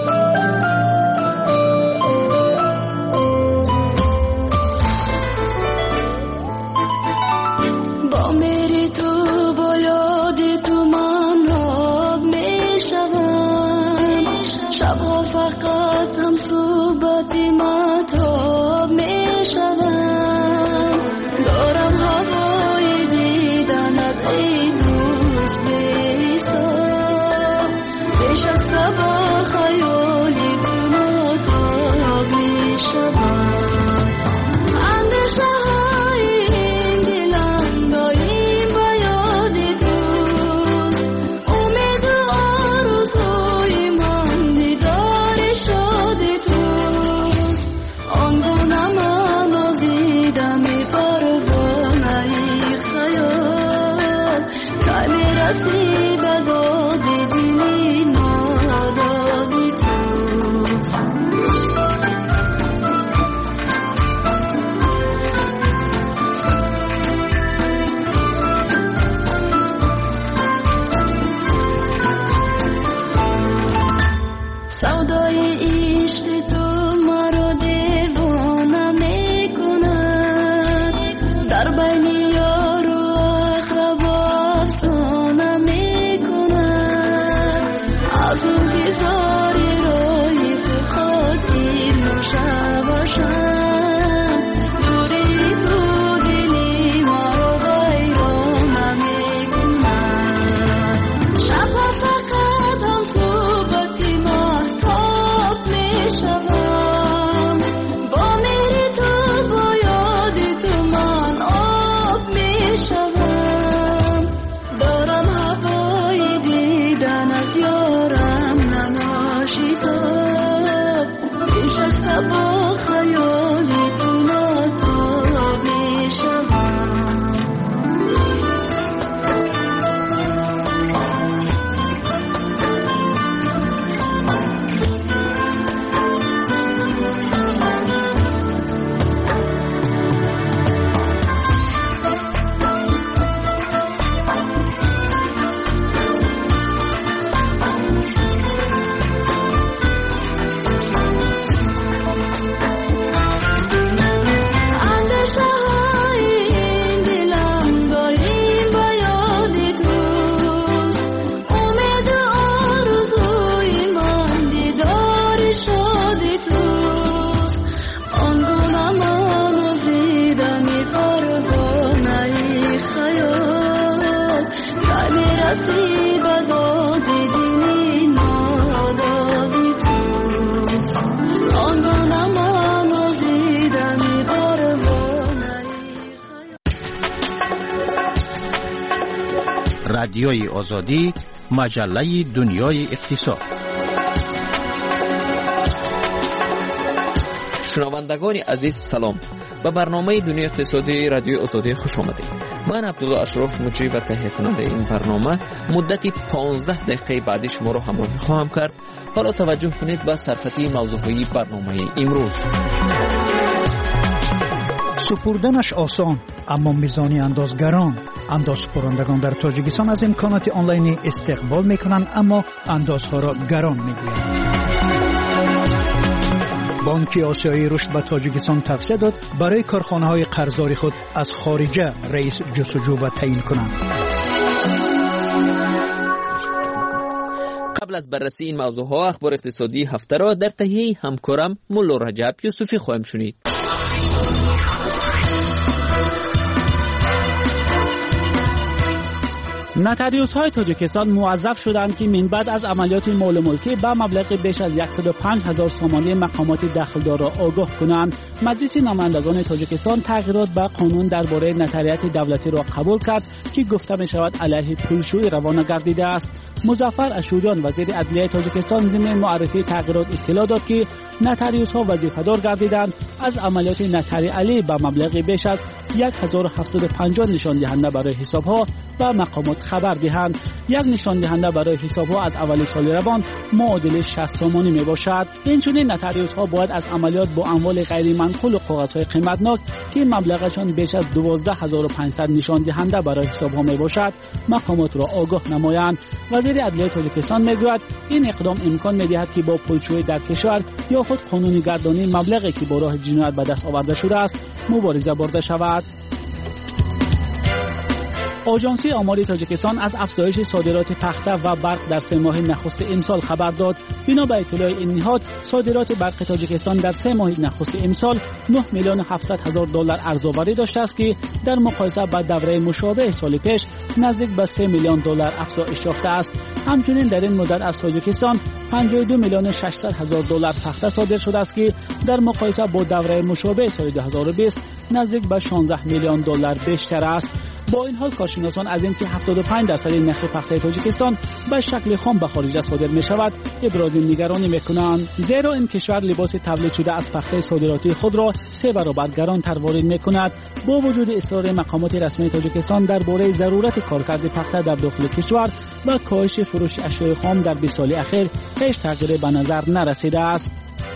رادیوی آزادی، مجله دنیای اقتصاد. شنوندگان عزیز سلام. به برنامه دنیای اقتصادی رادیوی آزادی خوش آمدید. من عبدالله اشرف مجری و تهیه کننده این برنامه مدتی پانزده دقیقه بعدی شما را همراهی خواهم کرد. حالا توجه کنید به سرخطی موضوعی برنامه امروز. سپردنش آسان اما میزانی اندازگران. اندازپرندگان در تاجیکستان از امکانات آنلاین استقبال میکنند اما اندازها را گران میگویند. بانک آسیایی رشد به تاجیکستان توصیه داد برای کارخانه‌های قرضداری خود از خارجه رئیس جستجو و تعیین کنند. قبل از بررسی این موضوعها اخبار اقتصادی هفته را در تهیه همکارم مولا رجب یوسفی خواهیم شنید. نتاریوس های تاجیکستان موظف شدند که من بعد از عملیات مال ملکی به مبلغ بیش از صد و پنج هزار سامانه مقامات دخلدار را آگاه کنند. مجلس نمایندگان تاجیکستان تغییرات به قانون درباره نتریت دولتی را قبول کرد که گفته می شود علیه پولشویی روانه گردیده است. مظفر اشوریان وزیر عدلیه تاجیکستان ضمن معرفی تغییرات اطلاع داد که نتاریوس ها وظیفه‌دار گردیدند از عملیات نتری علی به مبلغ بیش از هزار و هفتصد و پنجاه نشان دهنده برای حساب ها و مقامات خبر دهند. یک نشان دهنده برای حساب ها از اول سال روان معادل شصت سامانی می باشد. اینچنین نتاریوس ها باید از عملیات با اموال غیر منقول و کاغذ های قیمتناک که مبلغشان بیش از دوازده هزار و پانصد نشان دهنده برای حساب ها می باشد مقامات را آگاه نمایند. وزیر عدلیه تاجیکستان میگوید این اقدام امکان میدهد که با پولشویی در کشور یا خود قانونی گردانی مبلغی که با راه جنایت به دست آورده شده است مبارزه برده شود. آژانس آمار تاجیکستان از افزایش صادرات پخته و برق در سه ماه نخست امسال خبر داد. بنا به اطلاع این نهاد صادرات برق تاجیکستان در سه ماه نخست امسال نه میلیون و هفتصد هزار دلار ارزآوری داشته است که در مقایسه با دوره مشابه سال پیش نزدیک به سه میلیون دلار افزایش یافته است. همچنین در این مدت از تاجیکستان پنجاه و دو میلیون و ششصد هزار دلار پخته صادر شده است که در مقایسه با دوره مشابه سال دو هزار و بیست نزدیک به شانزده میلیون دلار بیشتر است. با این حال کارشناسان از اینکه هفتاد و پنج درصد نرخ پخته تاجیکستان به شکل خام به خارج صادر می شود ابراز نگرانی می کنند، زیرا این کشور لباس تولید شده از پخته صادراتی خود را سه برابر گرانتر وارد می کند. با وجود اصرار مقامات رسمی تاجیکستان درباره ضرورت کارکرد پخته در داخل کشور و کاهش فروش اشیاء خام در بیست سال اخیر هیچ تغییری به نظر نرسیده است.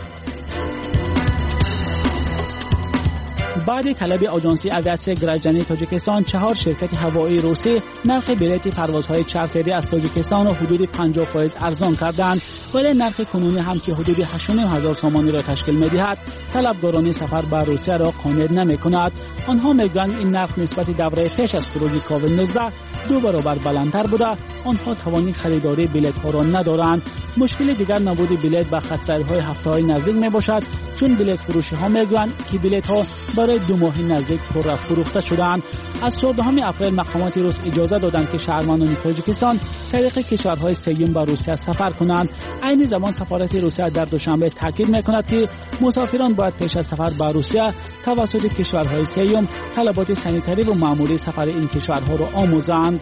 بعد طلب آژانس اویاسیون گراجانی تاجیکستان چهار شرکت هوایی روسی نرخ بلیط پروازهای چارتری از تاجیکستان را حدود پنجاه درصد ارزان کردند، ولی نرخ کنونی هم که حدود هشت و نیم هزار سامانی را تشکیل می‌دهد طلبگاران سفر به روسیه را قانع نمی‌کند. آنها می‌گویند این نرخ نسبت دوره پیش از خروج کووید نوزده دو برابر بلندتر بوده. آنها توان خریداری بلیط‌ها را ندارند. مشکل دیگر نبود بلیط به خط‌های هفته‌های نزدیک میباشد، چون بلیط فروشی‌ها میگویند که بلیط‌ها برای دو ماه نزدیک پر فروخته شدند. از چهاردهم اپریل مقامات روس اجازه دادند که شهروندان تاجیکستان طریق کشورهای سوم به روسیه سفر کنند. عین زمان سفارت روسیه در دوشنبه تاکید می‌کند که مسافران باید پیش از سفر به روسیه توسط کشورهای سوم طلبات سانیتری و مأموری سفر این کشورها را آموزند.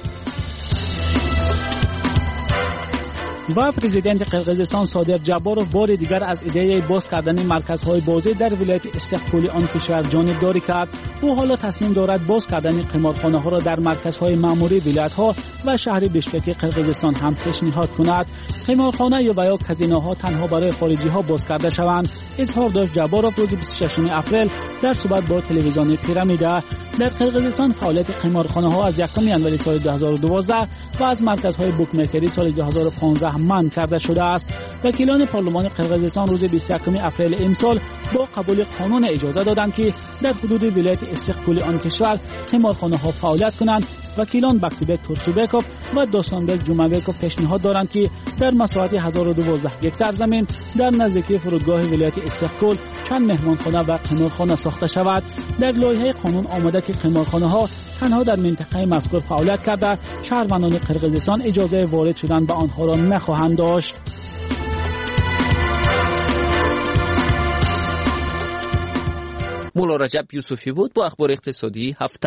و پرزیدنت قرقیزستان صادر جباروف بار دیگر از ایده باز کردن مرکزهای بازی در ولایت استقبالی آن کشور جانبداری کرد. او حالا تصمیم دارد باز کردن قمارخانه ها را در مرکزهای مأموری ولایت ها و شهر بشکک قرقیزستان هم پیشنهاد کند. قمارخانه یا یا کازینوها تنها برای خارجی ها باز کرده شوند. اظهار داشت جباروف روز بیست و ششم اپریل در صحبت با تلویزیون پیرامیدا. در قرقیزستان فعالیت قمارخانه ها از یکم ژانویه سال دو هزار و دوازده و از مرکزهای بوکمیکری سال دو هزار و پانزده منع کرده شده است. وکیلان پارلمان قرقیزستان روز بیست و یکم اپریل امسال با قبول قانون اجازه دادند که در حدود ولایت استقبالی آن کشور قمارخانه ها فعالیت کنند. وکیلان بکتیبک تورسوبکوف و داستانبک جومابکوف پیشنهاد دارند که در مساحت هزار و دوازده هکتار زمین در نزدیکی فرودگاه ولایت استقبال چند مهمانخانه و قمارخانه ساخته شود. در لایحه قانون آمده که قمارخانه ها تنها در منطقه مذکور فعالیت کرده، شهروندان قرقیزستان اجازه وارد شدن به آنها را نخواهند داشت. مولا رجب یوسفی بود با اخبار اقتصادی هفته.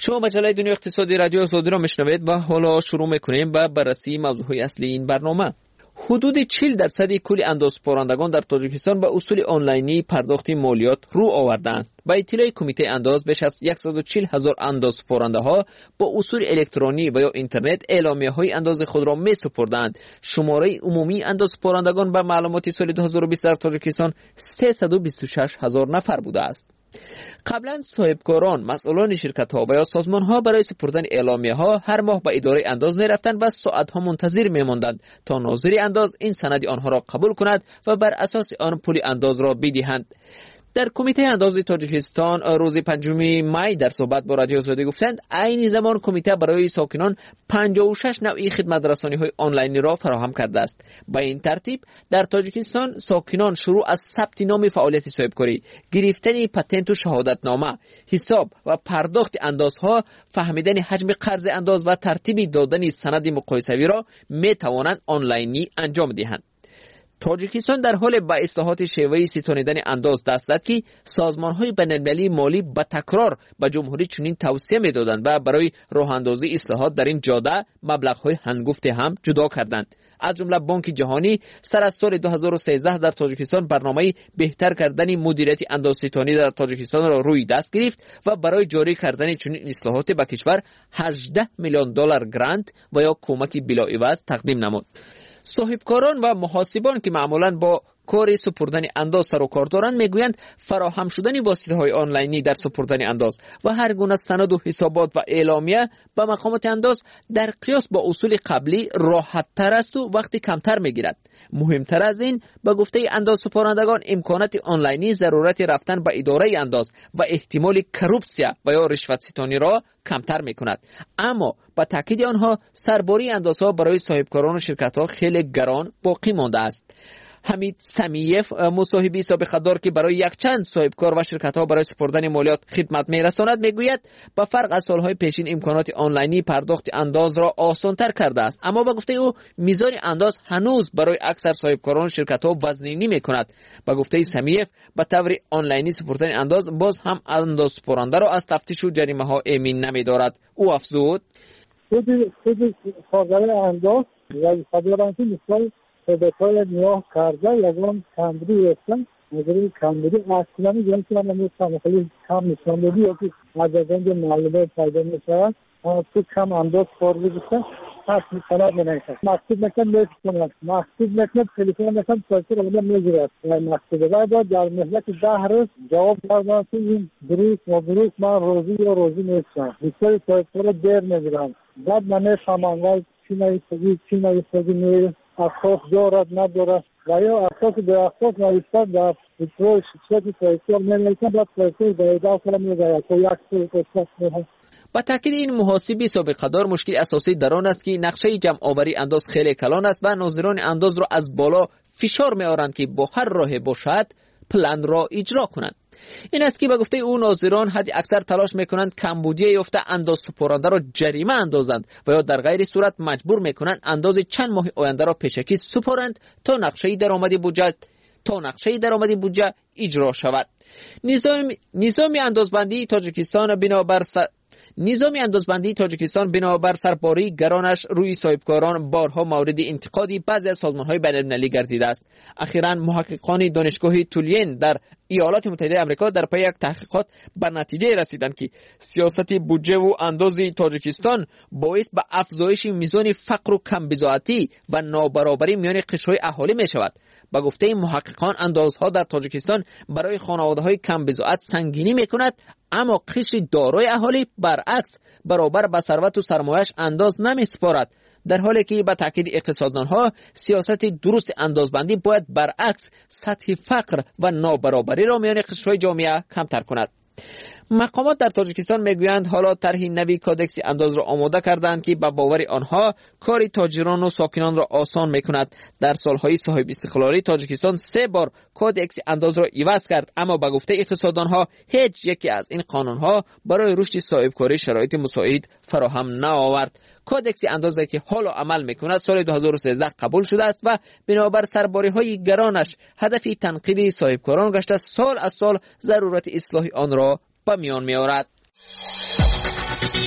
شما مجله دنیا اقتصادی رادیو آزادی را میشنوید و حالا شروع میکنیم با بررسی موضوعهای اصلی این برنامه. حدود چهل درصد کل اندازپارندگان در تاجیکستان به اصول آنلاینی پرداخت مالیات رو آوردند. با اطلاع کمیته انداز بیش از صد و چهل هزار اندازپارنده ها با اصول الکترونی و یا اینترنت اعلامیه های انداز خود را می سپردند. شماره عمومی اندازپارندگان به معلومات سال دو هزار و بیست در تاجیکستان سیصد و بیست و شش هزار نفر بوده است. قبلا صاحبکاران، مسئولان شرکت ها و یا سازمان ها برای سپردن اعلامیه ها هر ماه به اداره انداز می رفتند و ساعت ها منتظر می ماندند تا ناظر انداز این سند آنها را قبول کند و بر اساس آن پول انداز را بدهند. در کمیته انداز تاجیکستان روز پنجم می در صحبت با رادیو آزادی گفتند عین زمان کمیته برای ساکنان پنجاه و شش نوع خدمت رسانی های آنلاینی را فراهم کرده است. با این ترتیب در تاجیکستان ساکنان شروع از ثبت نام فعالیت صاحبکاری، گرفتن پتنت و شهادتنامه، حساب و پرداخت اندازها، فهمیدن حجم قرض انداز و ترتیب دادن سند مقایسوی را می توانند آنلاینی انجام دهند. تاجیکستان در حال با اصلاحات شیوه ستانیدن انداز دست داد که سازمان‌های بین‌المللی مالی به تکرار به جمهوری چنین توصیه می‌دادند و برای راه اندازی اصلاحات در این جاده مبلغ‌های هنگفت هم جدا کردند. از جمله بانک جهانی سر از سال دو هزار و سیزده در تاجیکستان برنامه بهتر کردن مدیریت اندازستانی در تاجیکستان را روی دست گرفت و برای جاری کردن چنین اصلاحات به کشور هجده میلیون دلار گرانت و یا کمک بلاعوض تقدیم نمود. صاحبکاران و محاسبان که معمولاً با کار سپردن انداز سر و کار دارند میگویند فراهم شدن واسطه‌های آنلاینی در سپردن انداز و هر گونه سند و حسابات و اعلامیه به مقامات انداز در قیاس با اصول قبلی راحت تر است و وقت کمتر میگیرد. مهمتر از این به گفته انداز سپارندگان امکانات آنلاینی ضرورت رفتن به اداره انداز و احتمال کروپسیا و یا رشوت ستانی را کمتر میکند. اما با تاکید آنها سرباری اندازها برای صاحبکاران و شرکت‌ها خیلی گران باقی مانده است. حمید سمیف مصاحبی سابقه دار که برای یک چند صاحبکار و شرکت‌ها برای سپردن مالیات خدمت می‌رساند میگوید با فرق از سال‌های پیشین امکانات آنلاینی پرداخت انداز را آسان‌تر کرده است، اما با گفته او میزان انداز هنوز برای اکثر صاحبکاران و شرکت‌ها وزنی می‌کند. با گفته سمیف به طور آنلاینی سپردن انداز باز هم انداز سپرنده را از تفتیش و جریمه‌ها امین نمی‌دارد. او افزود خود خود سازمان انداز یا خبرانتی مثل های نیا کرده یکان کمبری هستن مجرد کمبری اصلا میگن که من میتونم خیلی کم نشان بدی یا که از از اینجا معلومه پیدا میشود تو کم انداز کار بگیستن پس میتونم بنایشن مقصود نکن لیت کنن مقصود نکن تلیفون نکن سایتر آدم میگیرد مقصود باید در مهلت ده روز جواب دادن که این دروس و دروس من روزی یا روزی نیستم بسیاری سایتر دیر میگیرم بعد من نیستم چی نایستگی چی نایستگی میگیرم اساس دارد ندارد و یا اساس به اساس نایستد در اطلاع شخصیت سایتر نمیلیسن باید سایتر دایده کنم میگوید تو یک سوی کسکس میهن. با تاکید این محاسبی سابقه دار مشکل اساسی در آن است که نقشه جمع آوری انداز خیلی کلان است و ناظران انداز را از بالا فشار میآورند که با هر راه باشد پلان را اجرا کنند. این است که به گفته او ناظران حد اکثر تلاش میکنند کمبودی یافته انداز سپارنده را جریمه اندازند و یا در غیر صورت مجبور میکنند انداز چند ماه آینده را پیشکی سپارند تا نقشه درآمدی بودجه تا نقشه درآمدی بودجه اجرا شود. نظام نظام اندازبندی تاجیکستان بنابر س... نظام اندازبندی تاجیکستان بنابر سرباری گرانش روی صاحبکاران بارها مورد انتقادی بعضی از سازمان‌های بین‌المللی گردیده است. اخیراً محققان دانشگاه تولین در ایالات متحده آمریکا در پی یک تحقیقات به نتیجه رسیدند که سیاست بودجه و انداز تاجیکستان باعث به افزایش میزان فقر و کمبزاعتی و نابرابری میان قشرهای اهالی می شود. با گفته محققان اندازها در تاجیکستان برای خانواده‌های کمبزاعت سنگینی می‌کند، اما قشر دارای اهالی برعکس برابر به ثروت و سرمایه‌اش انداز نمی‌سپارد، در حالی که با تاکید اقتصاددانها سیاست درست اندازبندی باید برعکس سطح فقر و نابرابری را میان قشرهای جامعه کمتر کند. مقامات در تاجیکستان میگویند حالا طرح نوی کادکس انداز را آماده کردند که به باور آنها کار تاجران و ساکنان را آسان میکند. در سالهای صاحب استقلالی تاجیکستان سه بار کادکس انداز را عوض کرد، اما به گفته اقتصاددانها هیچ یکی از این قانونها برای رشد صاحبکاری شرایط مساعد فراهم نآورد. کادکس اندازی که حالا عمل میکند سال دو هزار و سیزده قبول شده است و بنابر سرباری های گرانش هدف تنقیدی صاحبکاران گشته سال از سال ضرورت اصلاح آن را به میان میآورد.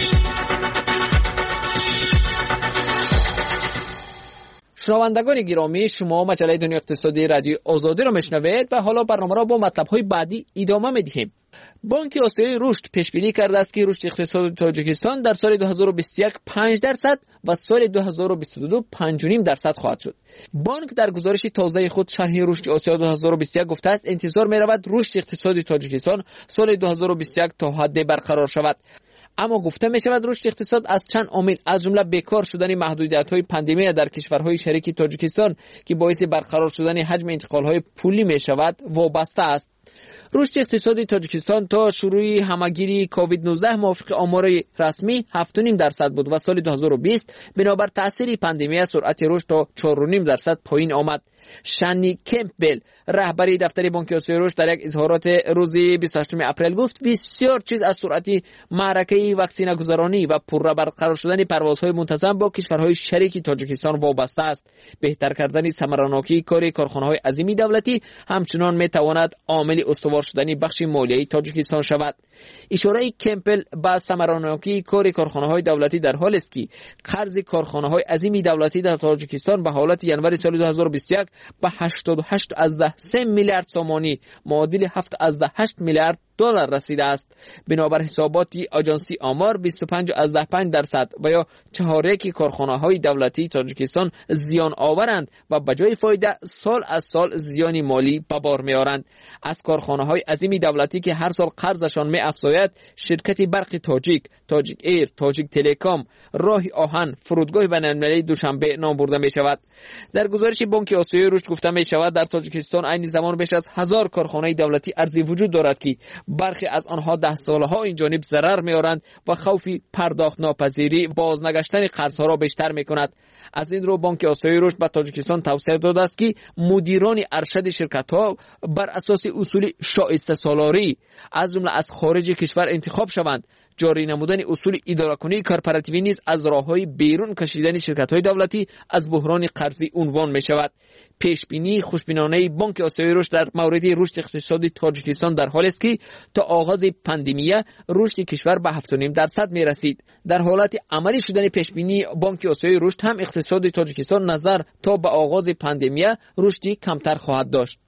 شنوندگان گرامی، شما مجله دنیا اقتصادی رادیو آزادی را میشنوید و حالا برنامه را با مطلب‌های بعدی ادامه می‌دهیم. بانک آسیایی رشد پیش بینی کرده است که رشد اقتصاد تاجیکستان در سال دو هزار و بیست و یک پنج درصد و سال دو هزار و بیست و دو پنج و نیم درصد خواهد شد. بانک در گزارش تازه خود شرح رشد آسیا دو هزار و بیست و یک گفته است انتظار می‌رود رشد اقتصادی تاجیکستان سال دو هزار و بیست و یک تا حد برقرار شود. اما گفته می شود رشد اقتصاد از چند عامل از جمله بیکار شدن محدودیت‌های پاندمی در کشورهای شریک تاجیکستان که باعث برقرار شدن حجم انتقال‌های پولی می شود وابسته است. رشد اقتصادی تاجیکستان تا شروع همگیری کووید نوزده موافق آمار رسمی هفت و نیم درصد بود و سال دو هزار و بیست بنابر تاثیر پاندمی سرعت رشد تا چهار و نیم درصد پایین آمد. شانی کمپبل رهبری دفتر بانک آسیایی رشد در یک اظهارات روز بیست و هشتم اپریل گفت بسیار چیز از سرعت معرکه واکسینه گذرانی و پررو برقرار شدن پروازهای منتظم با کشورهای شریک تاجیکستان وابسته است. بهتر کردن ثمراناکی کار کارخانه‌های عظیمی دولتی همچنان میتواند عامل استوار شدن بخش مالیایی تاجیکستان شود. اشاره کمپل به ثمراناکی کار کارخانه‌های دولتی در حالی است که قرض کارخانه‌های عظیمی دولتی در تاجیکستان به حالت ینوری سال دو هزار و بیست و یک به هشتاد و هشت ازده سه میلیارد سومانی معادل هفت ازده هشت میلیارد دلار رسیده است. بنابر حسابات آژانسی آمار بیست و پنج ازده پنج درصد و یا چهارک کارخانه‌های دولتی تاجیکستان زیان آورند و به جای فایده سال از سال زیانی مالی به بار می‌آورند. از کارخانه‌های عظیمی دولتی که هر سال قرضشان می‌افزاید شرکت برق تاجیک، تاجیک ایر، تاجیک تلکام، راه آهن، فرودگاه بین‌المللی دوشنبه نام برده می‌شود. در گزارش بانک آسیایی رشد گفته می‌شود در تاجیکستان عین زمان بیش از هزار کارخانه دولتی ارزی وجود دارد که برخی از آنها ده سالها این جانب ضرر می‌آورند و خوف پرداخت ناپذیری بازنگشتن قرض‌ها را بیشتر می‌کند. از این رو بانک آسیایی رشد به تاجیکستان توصیه داده است که مدیران ارشد شرکت‌ها بر اساس اصول شایسته سالاری از جمله از خارج کشور انتخاب شوند. جاری نمودن اصول اداره‌کنی کارپراتیوی نیز از راه‌های بیرون کشیدن شرکت‌های دولتی از بحران قرضی عنوان می‌شود. پیشبینی خوشبینانه بانک آسیایی رشد در مورد رشد اقتصادی تاجیکستان در حالی است که تا آغاز پاندمی رشد کشور به هفت و نیم درصد می‌رسید. در حالت عملی شدن پیشبینی بانک آسیایی رشد هم اقتصاد تاجیکستان نظر تا به آغاز پاندمی رشدی کمتر خواهد داشت.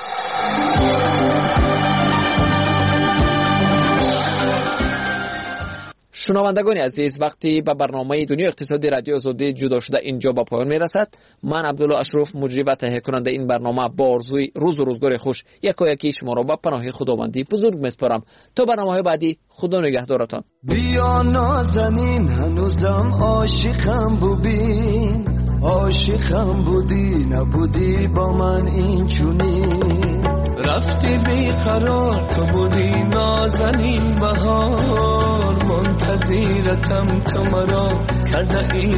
شنوندگان عزیز، وقتی به برنامه دنیا اقتصادی رادیو آزادی جدا شده اینجا به پایان میرسد. من عبدالله اشرف مجری و تهیه کننده این برنامه با آرزوی روز و روزگار خوش یکایکی شما را به پناه خداوندی بزرگ میسپارم. تا برنامه‌های بعدی، خدا نگهدارتان. بیا نازنین هنوزم عاشقم ببین، عاشقم بودی نبودی با من این چونی، رفتی بیقرار تو بودی نازنین بهار، منتظرتم تو مرا کرده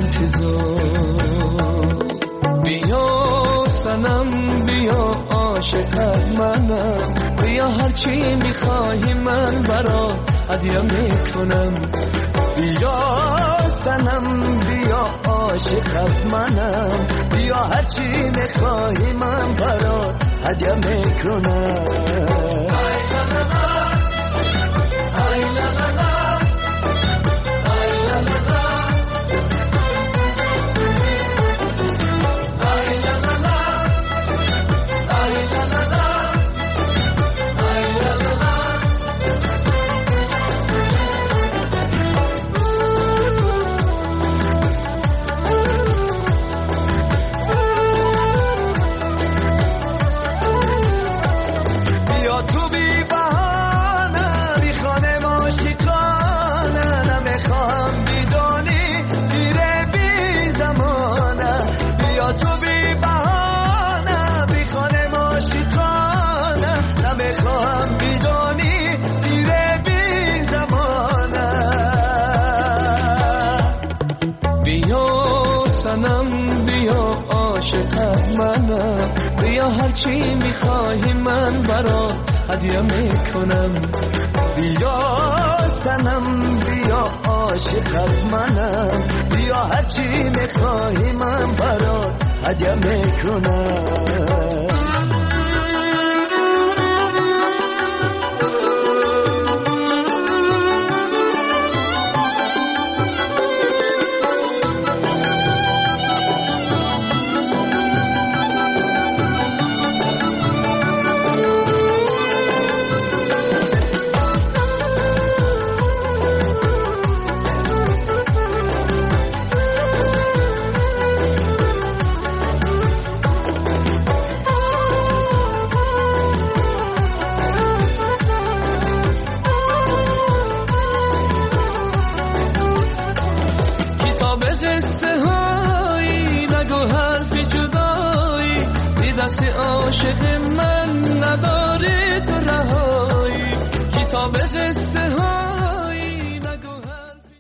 انتظار. بیا سنم بیا عاشقت منم، بیا هرچی میخواهی من برا هدیه میکنم. بیا سنم بیا عاشقت منم، بیا هرچی میخواهی من برا هدیه میکنم. ای لا لا لا، ای لا لا لا، ای لا لا لا، ای لا لا لا، ای لا لا لا، ای لا لا لا. بیا تو بی بهانه بی خانه عاشقانه، نمیخواهم بدانی دیره بی زمانه. بیا تو بی بهانه بی خانه عاشقانه، نمیخواهم بدانی دیره بی زمانه. بیا سنم بیا عاشقت منم، بیا هرچی میخواهی من برا هدیه میکنم. بیا سنم بیا عاشقت منم، بیا هرچی میخواهی من برا هدیه میکنم. عاشق من نداره تو رهایی کتاب قصه هایی نگو حرفی.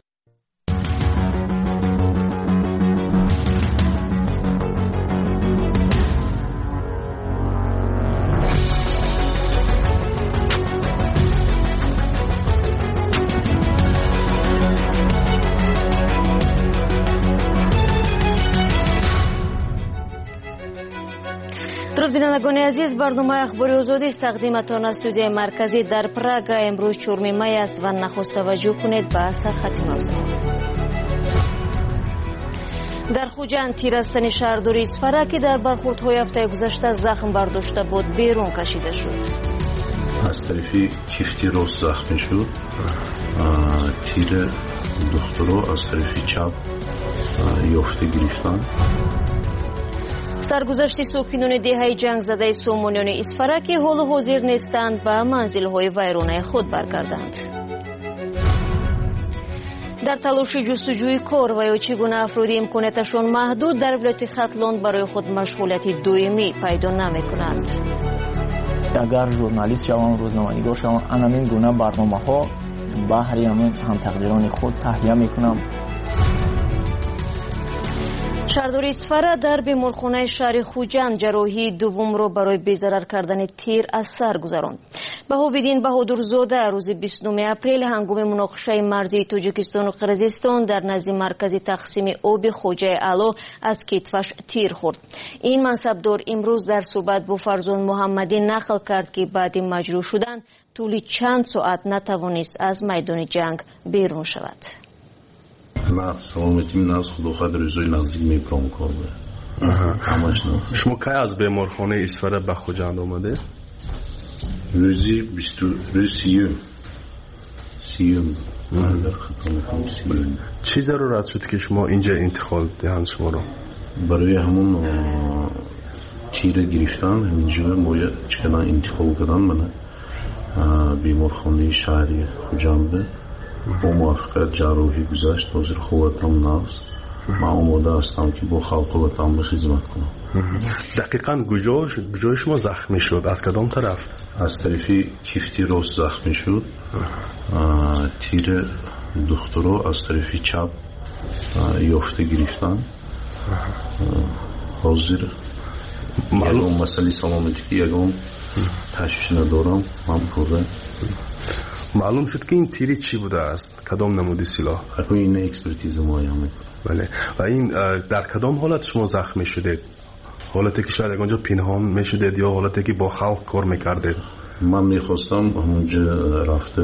درود بینندگان عزیز، برنامه اخباری آزادی است تقدیمتان از استودیوی مرکزی در پراگ. امروز چهارم می است و نخست توجه کنید به سرخط موضوع. در خوجند تیر از تن شهرداری اسفره که در برخوردهای هفته گذشته زخم برداشته بود بیرون کشیده شد. از طرفی کیفتی راست زخمی شد. تیر دخترو از طرفی چپ یافته گرفتن. سرگذشت ساکنان دهه جنگ زده سومانیان اسفره که حال حاضر نیستند به منزل‌های ویرانه خود برگردند. در تلاش جستجوی کار و یا چگونه افراد امکاناتشان محدود در ولایت ختلان برای خود مشغولیت دویمی پیدا نمی‌کنند. اگر ژورنالیست شوم، روزنامه‌نگار شوم، همین گونه برنامه‌ها بهر همین هم تقدیران خود تهیه می‌کنم. شهرداری اسفره در بیمارخانه شهر خوجند جراحی دوم را برای بی‌ضرر کردن تیر از سر گذراند. بهاویدین بهادرزاده روز بیست و نه اپریل هنگام مناقشه مرزی تاجیکستان و قرقیزستان در نزد مرکز تقسیم آب خوجه اعلی از کتفش تیر خورد. این منصبدار امروز در صحبت با فرزان محمدی نقل کرد که بعد مجروح شدن طول چند ساعت نتوانست از میدان جنگ بیرون شود. نه سلامتیم نه از خدا خود روزای نزدیک میپرام کرده. شما که از بیمارخانه اسفره به خوجند آمده؟ روزی بیست روز سیوم سیوم چی ضرورت شد که شما اینجا انتقال دهند شما را؟ برای همون تیر گرفتن همینجا باید چکنن انتقال کردن من بیمارخانه شهری خوجند با موفقیت جراحی گذشت. حاضر خوبتم نفس من آماده هستم که با خلق وطن خدمت کنم. دقیقاً کجای شما زخمی شد؟ از کدام طرف؟ از طرفی کیفتی راست زخمی شد. تیر دخترو از طرفی چپ یافته گرفتن. حاضر یکم مسئله سلامتی یکم تشویش ندارم. من پروه معلوم شد که این تیری چی بوده است؟ کدام نمودی سلاح؟ اکو این اکسپرتیز ما همه. بله. و این در کدام حالت شما زخمی شده؟ حالتی که شاید اونجا پنهان میشدید یا حالتی که با خلق کار میکردید؟ من میخواستم اونجا رفته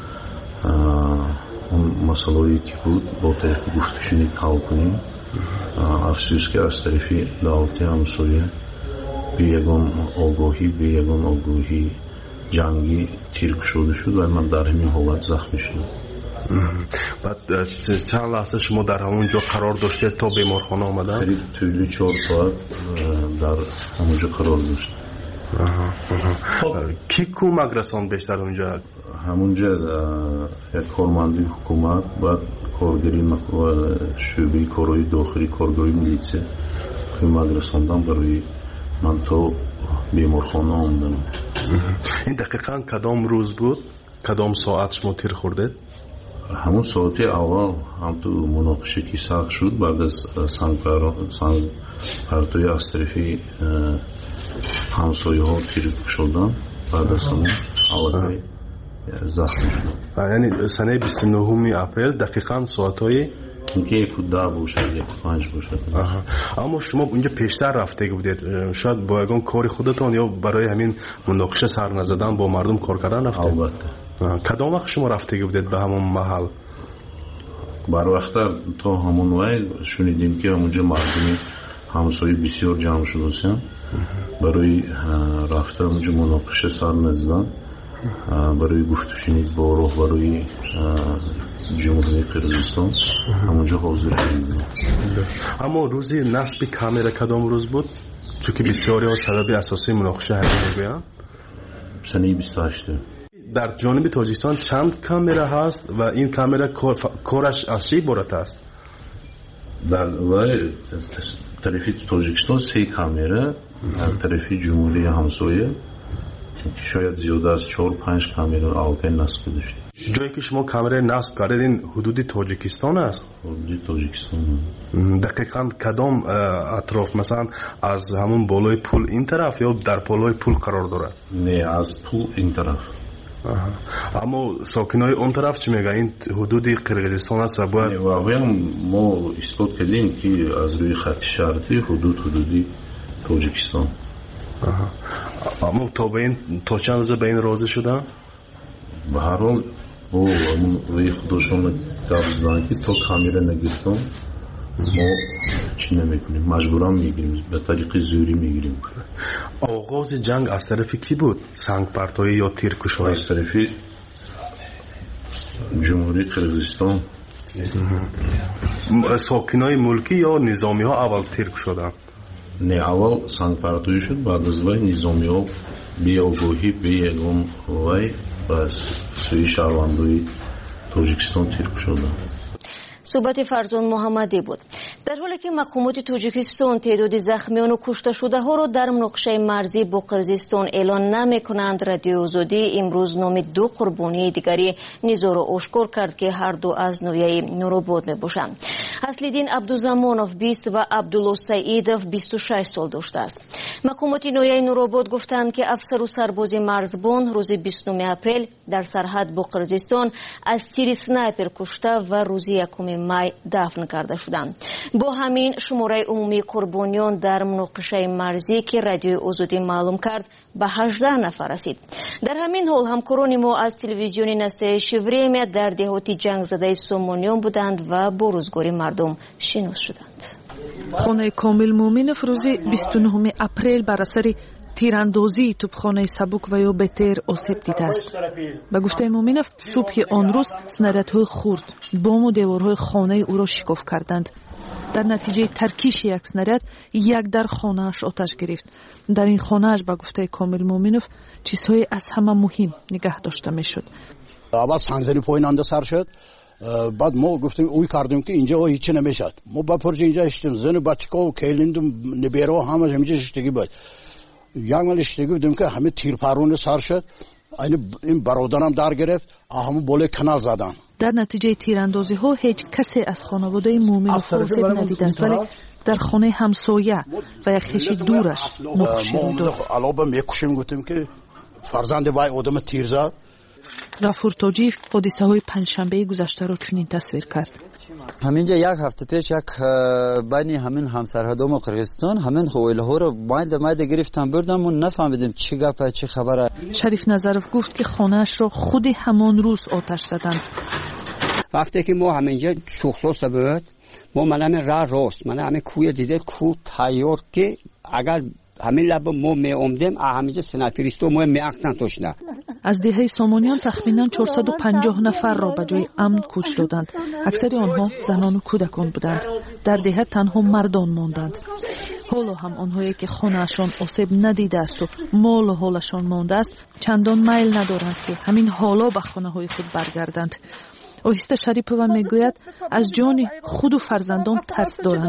اون مسئله‌ای که بود با طریق گفتشونی حل کنیم. افسوس که از طرفی دولت همسایه به یگان آگاهی به یگان آگاهی جنگی تیر شده شد و من در همین حالت زخمی شدم. بعد چند لحظه شما در همونجا قرار داشتید تا بیمارخانه آمدن؟ قریب طولی چهار ساعت در همونجا قرار داشت. کی کمک رساند بیشتر اونجا؟ همونجا یک کارمندی حکومت، بعد کارگری شعبه کارهای داخلی، کارگری میلیسه کمک رساندن برای من تا بیمارخانه آمدم. این دقیقاً کدام روز بود؟ کدام ساعت شما تیر خوردید؟ همون ساعتی اول هم تو مناقشه که سخت شد بعد از سنگ پرتوی از طرفی همسایه ها تیر شدن. بعد از همون اول زخمی شدن. یعنی سنه بیست و نه اپریل دقیقاً ساعت های که یک ده باشد یک پنج باشد. اما شما اونجا پیشتر رفته بودید، شاید با یکان کاری خودتان یا برای همین مناقشه سر نزدن با مردم کار کردن رفته؟ البته. کدام وقت شما رفته بودید به همون محل؟ بر وقت تا همون وقت شنیدیم که همونجا مردمی همسایه بسیار جمع شدن برای رفته اونجا مناقشه سر نزدن برای گفتگو با راهبرای جمهوری قرقیزستان همونجا حاضر شدیم. اما روزی نصب کامera کدام روز بود؟ چون که بسیاری ها سبب اساسی مناقشه همین میگویند. سنه بیست و هشت. در جانب تاجیکستان چند کامera هست و این کامera کارش از چی عبارت است؟ در طرفی تاجیکستان سه کامره، در طرفی جمهوری همسایه شاید زیاده از چهار پنج کامره آلپین نصب داشته. جایی که شما کامره نصب کردین حدود تاجیکستان است؟ حدود تاجیکستان. دقیقاً کدام اطراف، مثلا از همون بالای پل این طرف یا در بالای پل قرار داره؟ نه، از پل این طرف. اما ساکنای اون طرف چی میگن؟ این حدود قرقیزستان است و باید واقعا ما اثبات کردیم که از روی خط شرطی حدود حدودی تاجیکستان. اما تا به این تا چند روز به این راضی شدن؟ به هر حال او روی خودشون قبض دادن که تا کامیره نگرفتم ما چی نمیکنیم، مجبورا میگیریم، به طریق زوری میگیریم. آغاز جنگ از طرف کی بود؟ سنگ پرتایی یا تیرکشایی؟ از طرف جمهوری قرقیزستان. ساکنای ملکی یا نظامی ها اول تیرک شدن؟ نه، اول سنگ پرتایی شد، بعد از وی نظامی ها بی آگاهی بی یگان وی بس سوی شهروندوی تاجیکستان تیرک شدن. صحبت فرزان محمدی بود. در حالی که مقامات تاجیکستان تعداد زخمیان و کشته شده ها را در مناقشه مرزی با قرقیزستان اعلان نمی کنند، رادیو آزادی امروز نام دو قربانی دیگری نیزا را آشکار کرد که هر دو از نویه نورآباد می باشند. اصلیدین عبدالزمانوف بیست و عبدالله سعیدوف بیست و شش سال داشته است. مقامات نویه نورآباد گفتند که افسر و سرباز مرزبان روز بیست و نه اپریل در سرحد با قرقیزستان از تیر اسنایپر کشته و روز یکم مای دفن کرده شدند. با همین شماره عمومی قربانیان در مناقشه مرزی که رادیو آزادی معلوم کرد به هجده نفر رسید. در همین حال همکاران ما از تلویزیون نستایش وریم در دهات جنگ زده سومانیان بودند و با روزگار مردم شناس شدند. خانه کامل مومنوف روز بیست و نه اپریل بر اثر تیراندازی توپخانه سبوک و یا بهتر آسیب دیده است. به گفته مومنوف صبح آن روز سنایدهای خرد بام و دیوارهای خانه او را شکاف کردند. در نتیجه ترکیش یک سناریت یک در خانه‌اش آتش گرفت. در این خانه‌اش به گفته کامل مومنوف چیزهای از همه مهم نگه داشته میشد. اول سنگزنی پاییننده سر شد. بعد ما گفتیم اوی کردیم که اینجا هیچی نمیشد. ما با پرچه اینجا اشتیم زن بچه‌ها و کلیند و نبیرا همه اینجا اشتگی بود. یک مال اشتگی بودیم که همه تیرپرونه سر شد. این برادرم در گرفت، همون بالای کانال زدن. در نتیجه تیراندازی ها هیچ کسی از خانواده مومنوف آسیب ندیده است، ولی در خانه همسایه و یک خویش دورش نقشی روی داد. علاوه میکشیم گفتیم که فرزند وای آدم تیر زد. غفور تاجی حادثه های پنجشنبه گذشته را چنین تصویر کرد. همینجا یک هفته پیش یک بین همین همسرهدام و قرقیزستان همین خویله ها رو باید ماید گرفتن بردم و نفهمیدیم چی گپه چی خبره. شریف نظرف گفت که خانه‌اش را خود همان روز آتش زدند. وقتی که ما همینجا شخصوص بود ما منم راه راست منم همین کوی دیده کو تیار که اگر همین لب ما می اومدیم همینجا سنایپریستو ما می اقتن توش نه. از دهه سامانیان تخمینا چهارصد و پنجاه نفر را به جای امن کش دادند. اکثر آنها زنان و کودکان بودند. در دهه تنها مردان ماندند. حالا هم آنهایی که خانه‌شان آسیب ندیده است و مال و حالشان مانده است چندان میل ندارند که همین حالا به خانه‌های خود برگردند. آهسته شریپова میگوید از جان خود و فرزندان ترس دارند.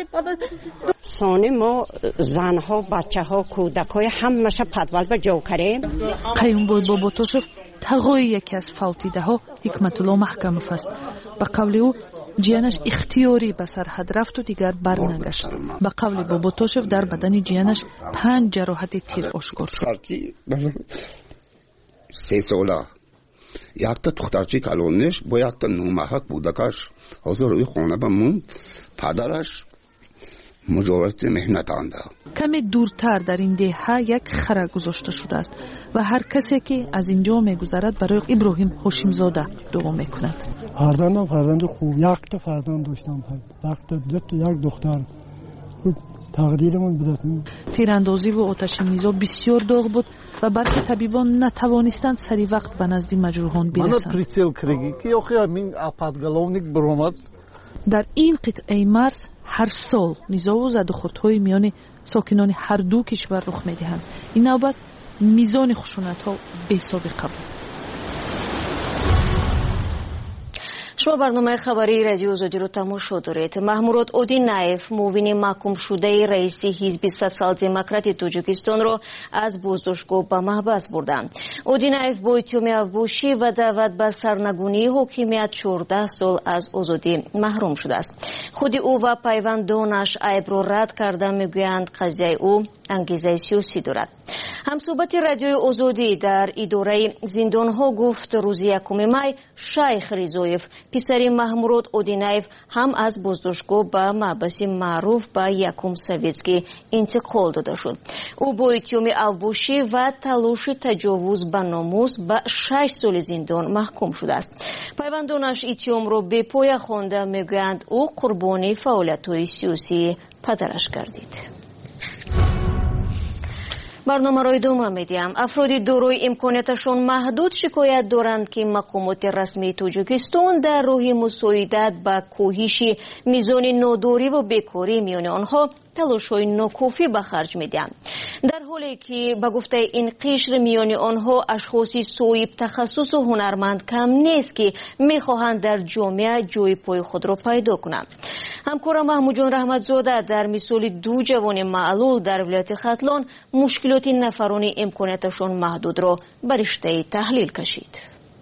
سانی ما زنها، بچه‌ها، کودک‌های همه‌ش پدول به جو کردیم. قیومبای باباتوشف تقای یکی از فوتیده ها حکمت الله محکموف است. به قول او جیانش اختیاری به سرحد رفت و دیگر برنگشت. به قول باباتوشف در بدن جیانش پنج جراحت تیر آشکار شد. سه ساله یک تا دخترچه کلانش با یک تا نومحک بودکش حاضر روی خانه بموند. پدرش مجاورت مهنت آنده. کمی دورتر در این دهه یک خر گذاشته شده است و هر کسی که از اینجا میگذرد برای ابراهیم هاشم زاده دعا میکند. فرزندم فرزند خوب، یک تا فرزند داشتم، یک تا دو تا یک دختر. تقدیرمون بدهد. تیراندازی و آتش میزا بسیار داغ بود و برخی طبیبان نتوانستند سری وقت به نزد مجروحان برسند. در این قطعه مرز هر سال نیزا و زدوخوردهای میان ساکنان هر دو کشور رخ میدهند. این نوبت میزان خشونت ها بی سابقه بود. شما برنامه خبری رادیو آزادی رو تماشا دارید. محمود اودینایف معاون محکوم شده رئیس حزب سوسیال دموکراتی تاجیکستان رو از بازداشتگاه به محبس بردند. اودینایف با اتهام افباشی و دعوت به سرنگونی حاکمیت چهارده سال از آزادی محروم شده است. خود او و پیوندانش عیب را رد کرده، میگویند قضیه او انگیزه سیاسی دارد. همصحبت رادیوی آزادی در اداره زندانها گفت روز یکم می شیخ رضایف پسر محمود اودینایف هم از بازداشتگاه به محبس معروف به یکم سویتسکی انتقال داده شد. او با اتهام افباشی و تلاش تجاوز به ناموس به شش سال زندان محکوم شده است. پیوندانش اتهام را به پای خوانده، میگویند او قربانی فعالیت‌های سیاسی پدرش گردید. برنامه را ادامه میدیم. افرادی دارای امکاناتشان محدود شکایت دارند که مقامات رسمی تاجیکستان در راه مساعدت به کاهش میزان ناداری و بیکاری میان آنها تلاش‌های ناکافی به خرج میدهند، در حالی که به گفته این قشر میان آنها اشخاصی صاحب تخصص و هنرمند کم نیست که میخواهند در جامعه جای پای خود را پیدا کنند. همکارم محمود جان رحمتزاده در مثال دو جوان معلول در ولایت ختلان مشکلات نفران امکاناتشان محدود را بر رشته تحلیل کشید.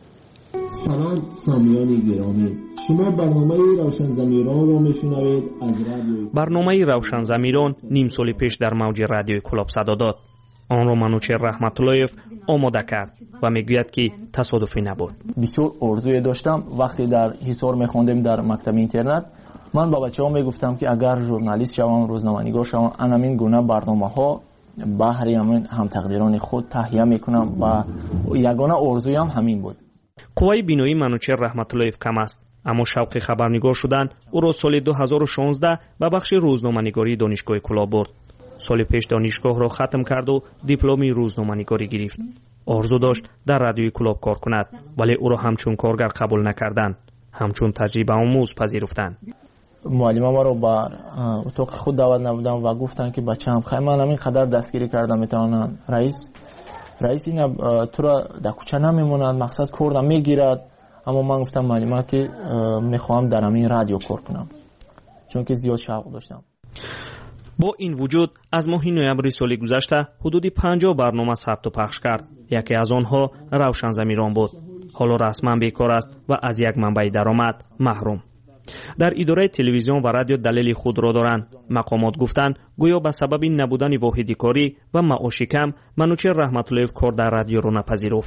سلام سامیان گرامی، شما برنامه روشن ضمیران را میشنوید از رادیو. برنامه روشن ضمیران نیم سال پیش در موج رادیو کلاب صدا داد. آن را منوچهر رحمت‌اللهیف آماده کرد و میگوید که تصادفی نبود. بسیار آرزوی داشتم وقتی در حصار میخواندیم در مکتب اینترنت، من با بچه‌ها میگفتم که اگر ژورنالیست شوم، روزنامه‌نگار شوم، همین گونه برنامه‌ها بهر همین هم تقدیران خود تهیه میکنم و یگانه آرزویم همین بود. قوای بینایی منوچهر رحمت‌اللهیف کم است، اما شوق خبرنگار شدن او را سال دو هزار و شانزده به بخش روزنامه‌نگاری دانشگاه کلاه برد. سال پیش دانشگاه را ختم کرد و دیپلم روزنامه‌نگاری گرفت. آرزو داشت در رادیوی کلاب کار کند، ولی او را همچون کارگر قبول نکردند، همچون تجربه آموز پذیرفتند. معلم ما رو بر اتاق خود دعوت نمودن و گفتن که بچه‌م خیر من همین قدر دستگیری کردم، میتونن رئیس رئیس این تو را در کوچه نمیموند، مقصد کردم میگیرد. اما من گفتم معلم که میخوام در همین رادیو کار کنم، چون که زیاد شوق داشتم. با این وجود از ماه نوامبر سال گذشته حدود پنجاه برنامه ثبت و پخش کرد. یکی از آنها روشن ضمیران بود. حالا رسما بیکار است و از یک منبع درآمد محروم. در اداره تلویزیون و رادیو دلیل خود را دارند. مقامات گفتند گویا به سبب نبودن واحد کاری و معاش کم منوچهر رحمت‌اللهیف کار در رادیو را نپذیرفت.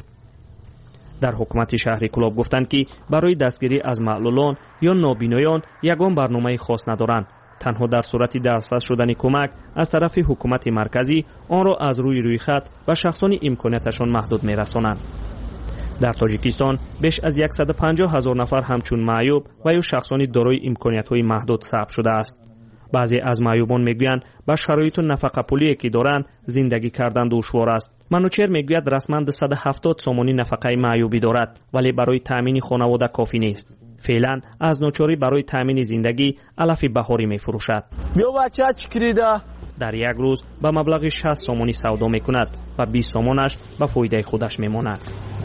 در حکومت شهر کلاب گفتند که برای دستگیری از معلولان یا نابینایان یگان برنامه خاص ندارند. تنها در صورت دسترس شدن کمک از طرف حکومت مرکزی آن را از روی روی خط و شخصان امکاناتشان محدود می‌رسانند. در تاجیکستان بیش از صد و پنجاه هزار نفر همچون معیوب و یا شخصان دارای امکانات‌های محدود ثبت شده است. بعضی از معیوبان میگویند با شرایط نفقه پولی که دارند زندگی کردن دشوار است. منوچهر میگوید رسما صد و هفتاد سومانی نفقه معیوبی دارد، ولی برای تامین خانواده کافی نیست. فعلا از ناچاری برای تامین زندگی علف بهاری میفروشد. بیا بچه چکریده. در یک روز به مبلغ شصت سومانی سودا میکند و بیست سومانش به فایده خودش میماند.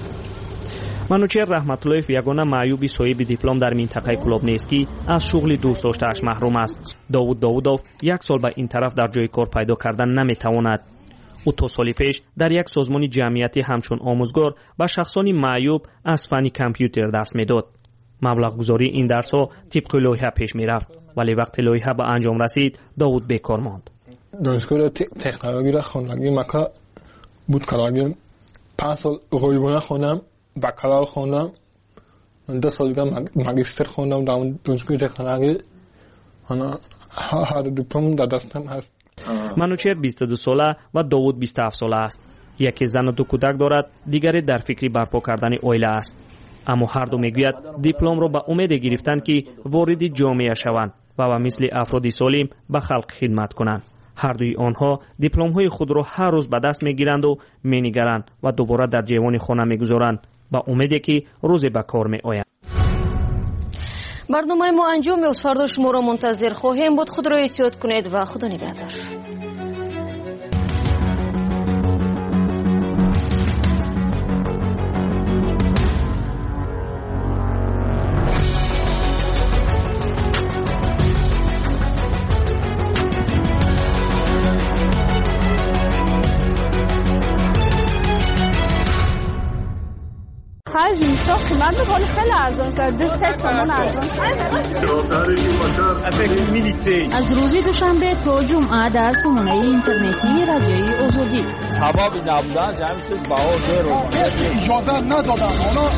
منوچهر رحمت‌اللهیف یگانه معیوبی صاحب دیپلم در منطقه کلاب نیست که از شغل دوست داشته‌اش محروم است. داوود داوودوف یک سال به این طرف در جای کار پیدا کردن نمیتواند. او تا سال پیش در یک سازمان جمعیتی همچون آموزگار به شخصانی معیوب از فن کامپیوتر درس میداد. مبلغ گذاری این درس‌ها طبق لایحه پیش میرفت، ولی وقتی لایحه به انجام رسید داوود بیکار ماند. دانشگاه تکنولوژی را خواندم، مکا بود کلاگیم. پنج سال غیبانه خوندم، بکالور خوندم، دو سال دیگه ماجستر خوندم در دانشگاه تکنولوژی. انا هر دیپلم در دستم هست. منوچهر بیست و دو ساله و داوود بیست و هفت ساله است. یکی زن و دو کودک دارد، دیگری در فکر برپا کردن عائله است. اما هر دو میگوید دیپلم را به امید گرفتن که وارد جامعه شوند و به مثل افراد سالم به خلق خدمت کنند. هر دوی آنها دیپلم های خود را هر روز به دست میگیرند و مینگرند و دوباره در جیوان خانه میگذارند با امیدی که روز به کار میآیند. برنامه ما انجام از فردا شما را منتظر خواهیم بود. خود را احتیاط کنید و خدا نگهدار. ارزان کرده، سه تومن ارزان از روز دوشنبه تا جمعه در سامانه اینترنتی رادیوی آزادی. کبابی نبودن جمع شد بهار رو اجازه ندادن.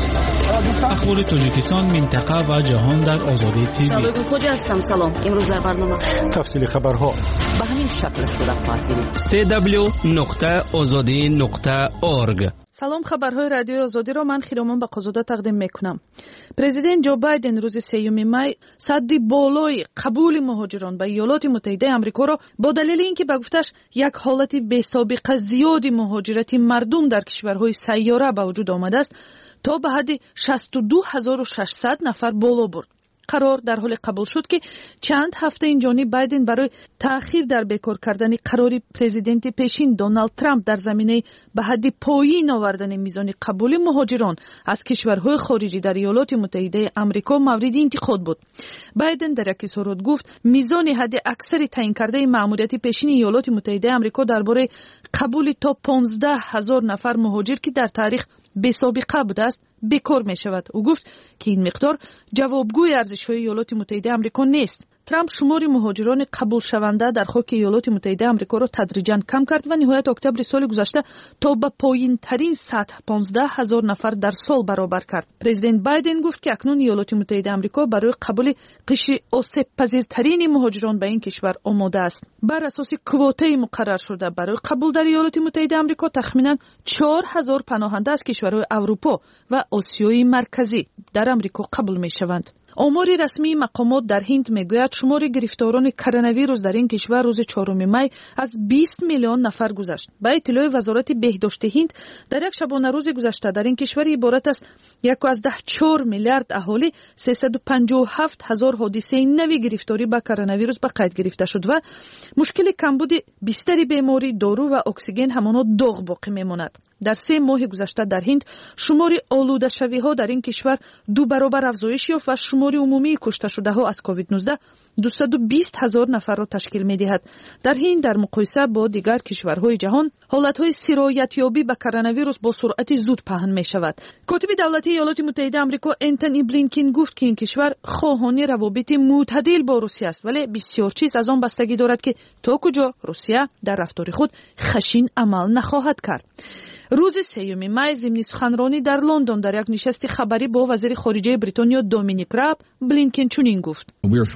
اخبار تاجیکستان، منطقه و جهان در آزادی تیوی. سابق خوجا هستم. سلام. امروز در برنامه تفصیل خبرها به همین شکل صورت خواهد گرفت. سی دبلیو نقطه آزادی نقطه اورگ. سلام، خبرهای رادیو آزادی را من خیرامان با قزاده تقدیم میکنم. پرزیدنت جو بایدن روز سیوم می صدی بالای قبول مهاجران به ایالات متحده آمریکا را با دلیل اینکه به گفتش یک حالت بی سابقه زیادی مهاجرتی مردم در کشورهای سیاره به وجود آمده است تا به حد شصت و دو هزار و ششصد نفر بالا برد. قرار در حال قبول شد که چند هفته این جانب بایدن برای تأخیر در بیکار کردن قرار پرزیدنت پیشین دونالد ترامپ در زمینه به حد پایین آوردن میزان قبول مهاجران از کشورهای خارجی در ایالات متحده آمریکا مورد انتقاد بود. بایدن در یک اظهارات گفت میزان حد اکثر تعیین کرده مأموریت پیشین ایالات متحده آمریکا درباره قبول تا پانزده هزار نفر مهاجر که در تاریخ بی سابقه بوده است بیکار می شود. او گفت که این مقدار جوابگوی ارزش‌های ایالات متحده آمریکا نیست. ترامپ شمار مهاجران قبول شونده در خاک ایالات متحده آمریکا را تدریجاً کم کرد و نهایت اکتبر سال گذشته تا به پایین ترین سطح پانزده هزار نفر در سال برابر کرد. پرزیدنت بایدن گفت که اکنون ایالات متحده آمریکا برای قبول قشر آسیب پذیرترین مهاجران به این کشور آماده است. بر اساس کوتای مقرر شده برای قبول در ایالات متحده آمریکا تخمیناً چهار هزار پناهنده از کشورهای اروپا و آسیای مرکزی در آمریکا قبول می شوند. آمار رسمی مقامات در هند میگوید شمار گرفتاران کرونا ویروس در این کشور روز چهارم می از بیست میلیون نفر گذشت. با اطلاع وزارت بهداشت هند در یک شبانه روز گذشته در این کشور عبارت است یک از ده چهار میلیارد اهالی سیصد و پنجاه و هفت هزار حادثه نوی گرفتاری با کرونا ویروس به قید گرفته شد و مشکل کمبود بستر بیماری، دارو و اکسیژن همانا داغ باقی میماند. در سه ماه گذشته در هند شمار آلوده شوی ها در این کشور دو برابر افزایش یافت و شمار عمومی کشته شده ها از کووید نوزده دویست و بیست هزار نفر را تشکیل می دهد. در هند در مقایسه با دیگر کشورهای جهان حالت های سرایت یابی به کرونا ویروس با سرعت زود پهن می شود. کاتب دولتی ایالات متحده آمریکا انتونی بلینکن گفت که این کشور خواهان روابط معتدل با روسیه است، ولی بسیار چیز از آن بستگی دارد که تا کجا روسیه در رفتار خود خشن عمل نخواهد کرد. روز سیوم می ضمن سخنرانی در لندن در یک نشست خبری با وزیر خارجه بریتانیا دومینیک راب بلینکن چنین گفت: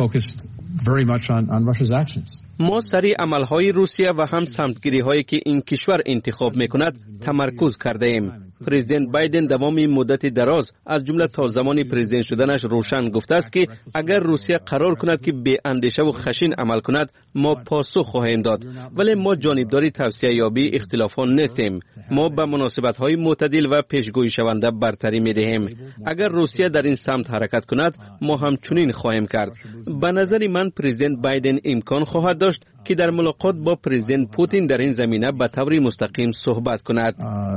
ما سری عملهای روسیه و هم سمتگیری هایی که این کشور انتخاب میکند تمرکز کرده ایم. پرزیدنت بایدن دوام مدت دراز از جمله تا زمان پرزیدنت شدنش روشن گفته است که اگر روسیه قرار کند که بی اندیشه و خشن عمل کند ما پاسخ خواهیم داد، ولی ما جانبداری توسعه یابی اختلافات نیستیم. ما به مناسبت های معتدل و پیشگویی شونده برتری می دهیم. اگر روسیه در این سمت حرکت کند ما هم چنین خواهیم کرد. به نظر من پرزیدنت بایدن امکان خواهد داشت که در ملاقات با پرزیدنت پوتین در این زمینه به طور مستقیم صحبت کند.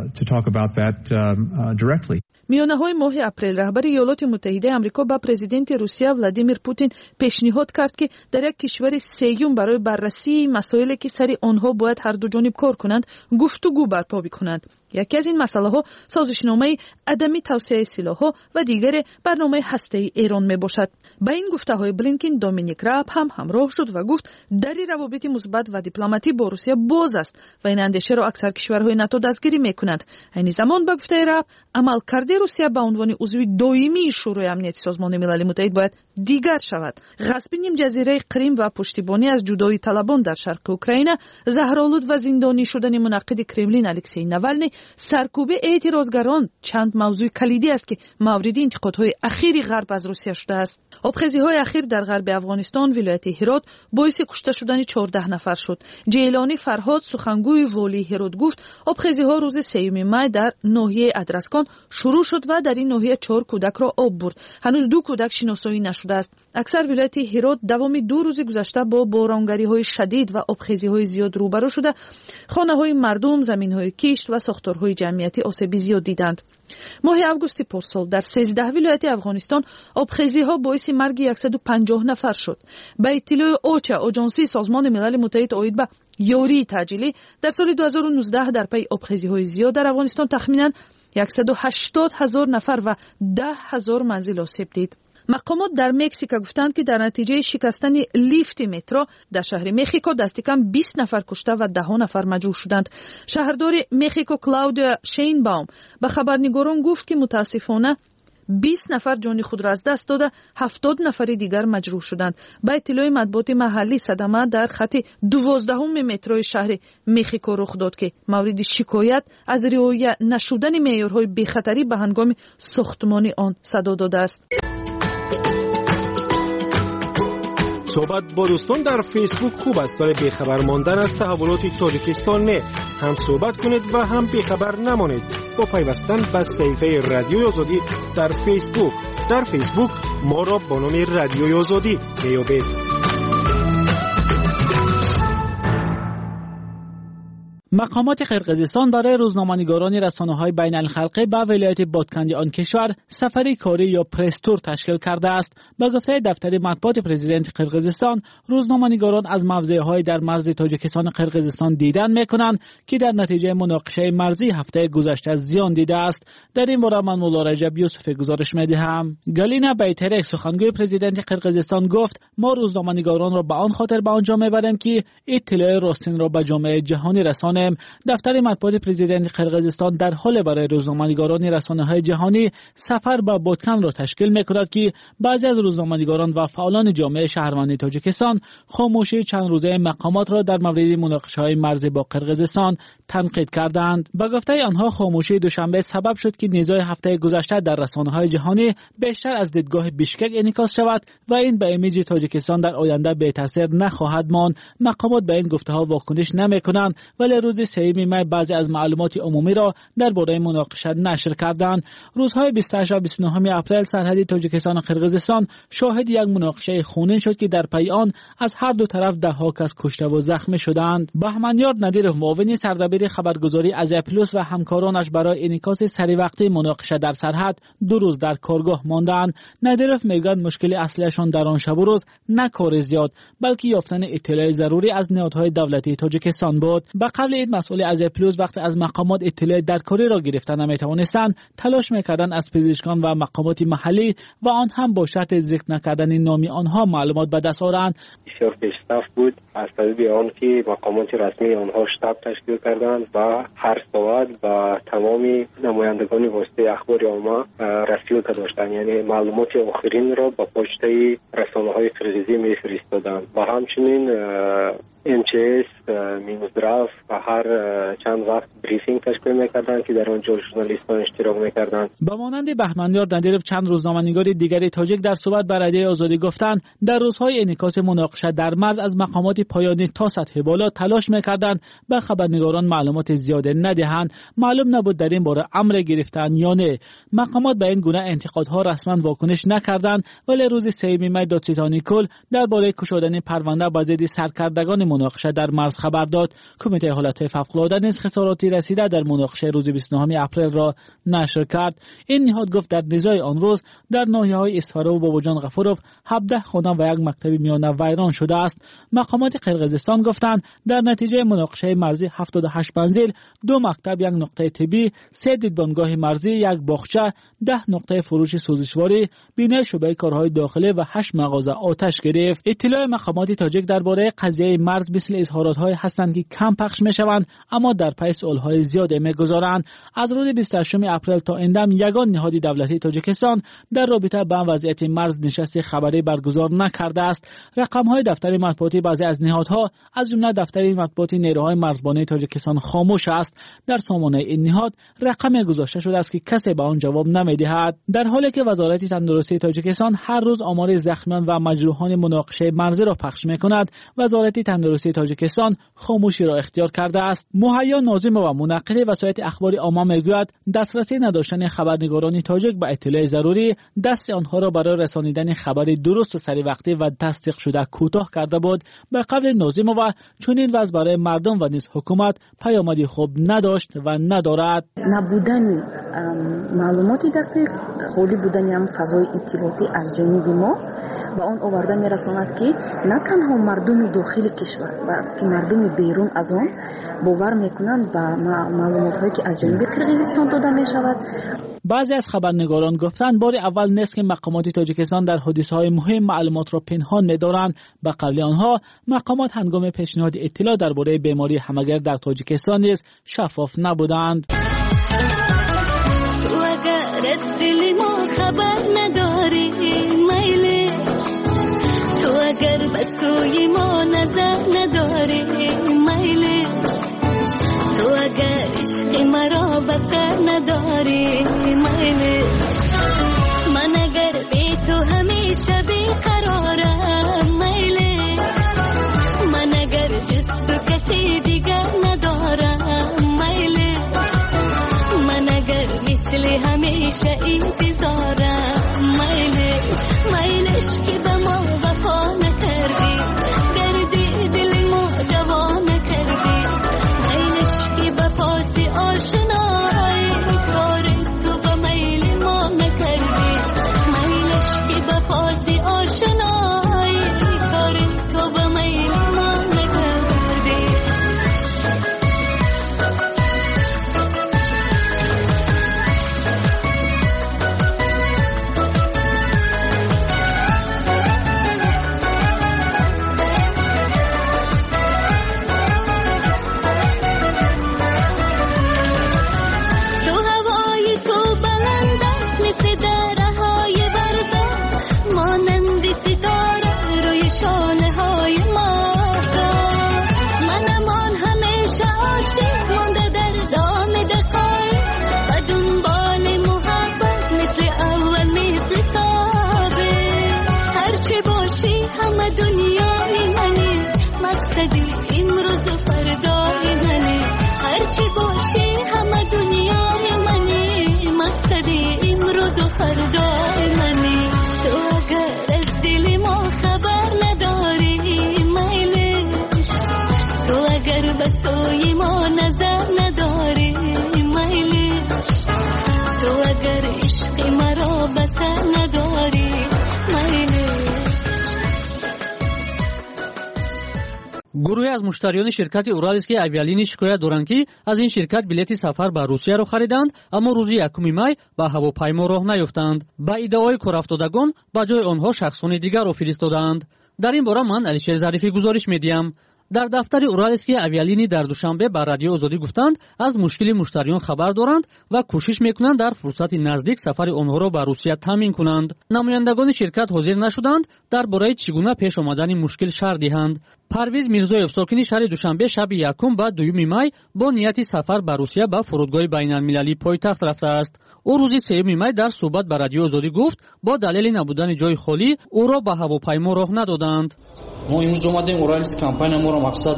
میانه های ماه اپریل رهبر ایالات متحده آمریکا با پرزیدنت روسیه ولادیمیر پوتین پیشنهاد کرد که در یک کشور سیوم برای بررسی مسائلی که سری آنها باید هر دو جانب کار کنند گفتگو برپا بکنند. یکی از این مسئله ها سازشنامه عدم توسعه سلاح‌ها و دیگر برنامه هسته‌ای ایران می باشد. با این گفته های بلینکن دومینیک راب هم همراه شد و گفت دری روابط مثبت و دیپلماتی با روسیه باز است و این اندیشه را اکثر کشورهای ناتو دستگیری میکنند. این زمان با گفته راب عملکرد روسیه به عنوان عضو دائمی شورای امنیت سازمان ملل متحد باید دیگر شود. غصب نیم جزیره کریم و پشتیبانی از جدایی طلبان در شرق اوکراین، زهرآلود و زندانی شدن منعقد کرملین الکسی ناوالنی، سرکوب اعتراضگران چند موضوع کلیدی است که مورد انتقادهای اخیر غرب از روسیه شده است. آبخیزی‌های اخیر در غرب افغانستان ولایت هرات باعث کشته شدن چهارده نفر شد. جیلانی فرهاد سخنگوی والی هرات گفت آبخیزی‌ها روز سیوم می در ناحیه ادرسکان شروع شد و در این ناحیه چهار کودک را آب برد. هنوز دو کودک شناسایی نشده است. اکثر ولایت هرات دوام دو روز گذشته با بارانگری‌های شدید و آبخیزی‌های زیاد روبرو شده. خانه‌های مردم، زمین‌های کشت و ساختارهای جمعیتی آسیب زیاد دیدند. ماه اوگوست پارسال در سیزده ولایت افغانستان آبخیزی‌ها باعث مرگ صد و پنجاه نفر شد. به اطلاع اوچا، آژانسی سازمان ملل متحد آید به یاری تاجیلی، در سال دو هزار و نوزده در پی آبخیزی‌های زیاد در افغانستان تخمیناً صد و هشتاد هزار نفر و ده هزار منزل آسیب دید. مقامات در مکزیک گفتند که در نتیجه شکستن لیفت مترو در شهر مکزیکو دست کم بیست نفر کشته و ده نفر مجروح شدند. شهردار مکزیکو کلاودیا شینباوم به خبرنگاران گفت که متاسفانه بیست نفر جان خود را از دست داده، هفتاد نفر دیگر مجروح شدند. با اطلاع مطبوعات محلی صدمه در خط دوازدهم مترو شهر مکزیکو رخ داد که مورد شکایت از رعایت نشدن معیارهای بی‌خطری به هنگام ساختمان آن صدا داده است. صحبت با دوستان در فیسبوک خوب است، ولی بیخبر ماندن از تحولات تاجیکستان نه. هم صحبت کنید و هم بیخبر نمانید با پیوستن به صفحه رادیوی آزادی در فیسبوک. در فیسبوک ما را با نام رادیوی آزادی میابید. مقامات قرقیزستان برای روزنامه‌نگاران رسانه‌های بین الخلقی به ولایت بادکنی آن کشور سفری کاری یا پرستور تشکیل کرده است. با گفته دفتر مطبوعات پرزیدنت قرقیزستان، روزنامه‌نگاران از موضع‌های در مرز تاجیکستان قرقیزستان دیدن می‌کنند که در نتیجه مناقشه مرزی هفته گذشته زیان دیده است. در این باره من مولا رجب یوسف گزارش می‌دهم. گالینا بیترک سخنگوی پرزیدنت قرقیزستان گفت: ما روزنامه‌نگاران را به آن خاطر به آنجا می‌بریم که اطلاع راستین را به جامعه جهانی رسانیم. دفتر مطبوعات پرزیدنت قرقیزستان در حال برای روزنامه‌نگاران رسانه‌های جهانی سفر به بادکن را تشکیل می‌کند که بعضی از روزنامه‌نگاران و فعالان جامعه شهروندی تاجیکستان خاموشی چند روزه مقامات را در مورد مناقشه‌های مرزی با قرقیزستان تنقید کردند. با گفته آنها خاموشی دوشنبه سبب شد که نزاع هفته گذشته در رسانه‌های جهانی بیشتر از دیدگاه بیشکک انعکاس شود و این به ایمیج تاجیکستان در آینده به تاثیر نخواهد ماند. مقامات به این گفته‌ها واکنش نمی‌کنند، ولی روز سوم می بعضی از معلومات عمومی را درباره مناقشه نشر کردند. روزهای بیست و هشت و بیست و نه اپریل سرحد تاجیکستان و قرقیزستان شاهد یک مناقشه خونین شد که در پی آن از هر دو طرف ده ها کس کشته و زخمی شدند. بهمنیار ندیرov معاون سردبیر خبرگزاری از پلوس و همکارانش برای انعکاس سری وقتی مناقشه در سرحد دو روز در کارگاه ماندند. ندیرov میگوید مشکل اصلیشان در آن شب و روز نه کار زیاد، بلکه یافتن اطلاع ضروری از نهادهای دولتی تاجیکستان بود. به قبل این مسئول از پلوس وقتی از مقامات اطلاع درکاری را گرفتن نمیتوانستند، تلاش میکردند از پزشکان و مقامات محلی و آن هم با شرط ذکر نکردن نام آنها معلومات به دست آورند. بسیار پیشرفت بود از طریق آن که مقامات رسمی آنها شتاب تشکیل کردند و هر ساعت با تمام نمایندگان واسطه اخبار عامه رسیدگی داشتند، یعنی معلومات آخرین را با پشت رسانه‌های قرقیزی میفرستادند. و همچنین ام چی اس مینزدراف و هر چند وقت بریفینگ تشکیل میکردند که در آنجا ژورنالیستان اشتراک میکردند. با مانند بهمنیار ندیرov چند روزنامه‌نگار دیگری تاجیک در صحبت با رادیوی آزادی گفتند در روزهای انعکاس مناقشه در مرز از مقامات پایانی تا سطح بالا تلاش میکردند به خبرنگاران معلومات زیاده ندهند. معلوم نبود در این باره امر گرفتن یا نه. مقامات به این گونه انتقادها رسما واکنش نکردند، ولی روز سوم می دادستانی کل درباره گشودن پرونده با ضد سرکردگان مناقشه در مرز خبر داد. کمیته حالتهای فوق‌العاده نیز خساراتی رسیده در مناقشه روز بیست و نه اپریل را نشر کرد. این نهاد گفت در نزاع آن روز در ناحیه‌های اصفهان و باباجان غفورov هفده خانه و یک مکتب میانه ویران شده است. مقامات قرقیزستان گفتند در نتیجه مناقشه مرزی هفتاد و هشت منزل، دو مکتب، یک نقطه طبی، سه دیدبانگاه مرزی، یک باغچه، ده نقطه فروش سوزشواری، بینه شعبه کارهای داخلی و هشت مغازه آتش گرفت. اطلاع مقامات تاجیک درباره قضیه مرز مثل اظهارات‌های هستند که کم پخش می‌شوند، اما در پی سوال‌های زیاد می‌گذارند. از روز بیست و هشت اپریل تا اندم یگان نهاد دولتی تاجیکستان در رابطه با وضعیت مرز نشست خبری برگزار نکرده است. رقم‌های دفتر مطبوعاتی بعضی از نهادها از جمله دفتر مطبوعاتی نیروهای مرزبانی تاجیکستان خاموش است. در سامانه این نهاد رقم گذاشته شده است که کسی به آن جواب نمی‌دهد، در حالی که وزارت تندرستی تاجیکستان هر روز آمار زخمیان و مجروحان مناقشه مرزی را پخش می‌کند. وزارت تندرستی تاجیکستان خاموشی را اختیار کرده است. مهیا ناظم و منقل وسایل اخباری عامه میگوید دسترسی نداشتن خبرنگاران تاجیک به اطلاع ضروری دست آنها را برای رسانیدن خبری درست و سری وقتی و تصدیق شده کوتاه کرده بود. به قبل ناظم و چنین وضع برای مردم و نیز حکومت پیامدی خوب نداشت و ندارد. نبودن معلومات دقیق، خالی بودن هم فضای اطلاعاتی از جانب ما و آن آورده میرساند که نه تنها مردم داخل کشور بلکه مردم بیرون از آن باور میکنند و معلومات هایی که از جانب قرقیزستان داده می شود. بعضی از خبرنگاران گفتند بار اول نیست که مقامات تاجیکستان در حادثه های مهم معلومات را پنهان می‌دارند. به قول آنها مقامات هنگام پیشنهاد اطلاع درباره بیماری همگر در تاجیکستان نیز شفاف نبودند. تو اگر از دل ما خبر نداری میلی، تو اگر به سوی ما نظر نداری میلی، تو اگر عشق مرا بسر نداری میلی، من اگر بی تو همیشه بیقرارم میلی، من اگر جز تو کسی دیگر ندارم میلی، من اگر مثل همیشه انتظارم میلی، میلش که به ما وفا نکردی، دردی دل ما جوا نکردی، میلش که به پاس آشنایی کار تو به میل ما نکردی، میلش که به پاس آشنایی کار تو به میل ما نکردی. گروهی از مشتریان شرکت اورالسکی اویالینی شکایت دارند که از این شرکت بلیت سفر به روسیه را خریدند اما روز یکم می به هواپیما راه نیافتند. با ادعای کارافتادگان به جای آنها شخصان دیگر را فرستادند. در این باره من علیشیر ظریفی گزارش میدیم. در دفتر اورالسکی اویالینی در دوشنبه به رادیو آزادی گفتند از مشکل مشتریان خبر دارند و کوشش میکنند در فرصت نزدیک سفر آنها را به روسیه تامین کنند. نمایندگان شرکت حاضر نشدند درباره چگونه پیش آمدن مشکل شرح دهند. پرویز میرزایف ساکن شهر دوشنبه شب یکم و دوم می با نیت سفر به روسیه به فرودگاه بین‌المللی پایتخت رفته است. او روز سوم می در صحبت به رادیو آزادی گفت با دلیل نبودن جای خالی او را به هواپیما راه ندادند. ما امروز اومدیم اورالسک کمپانی ما را مقصد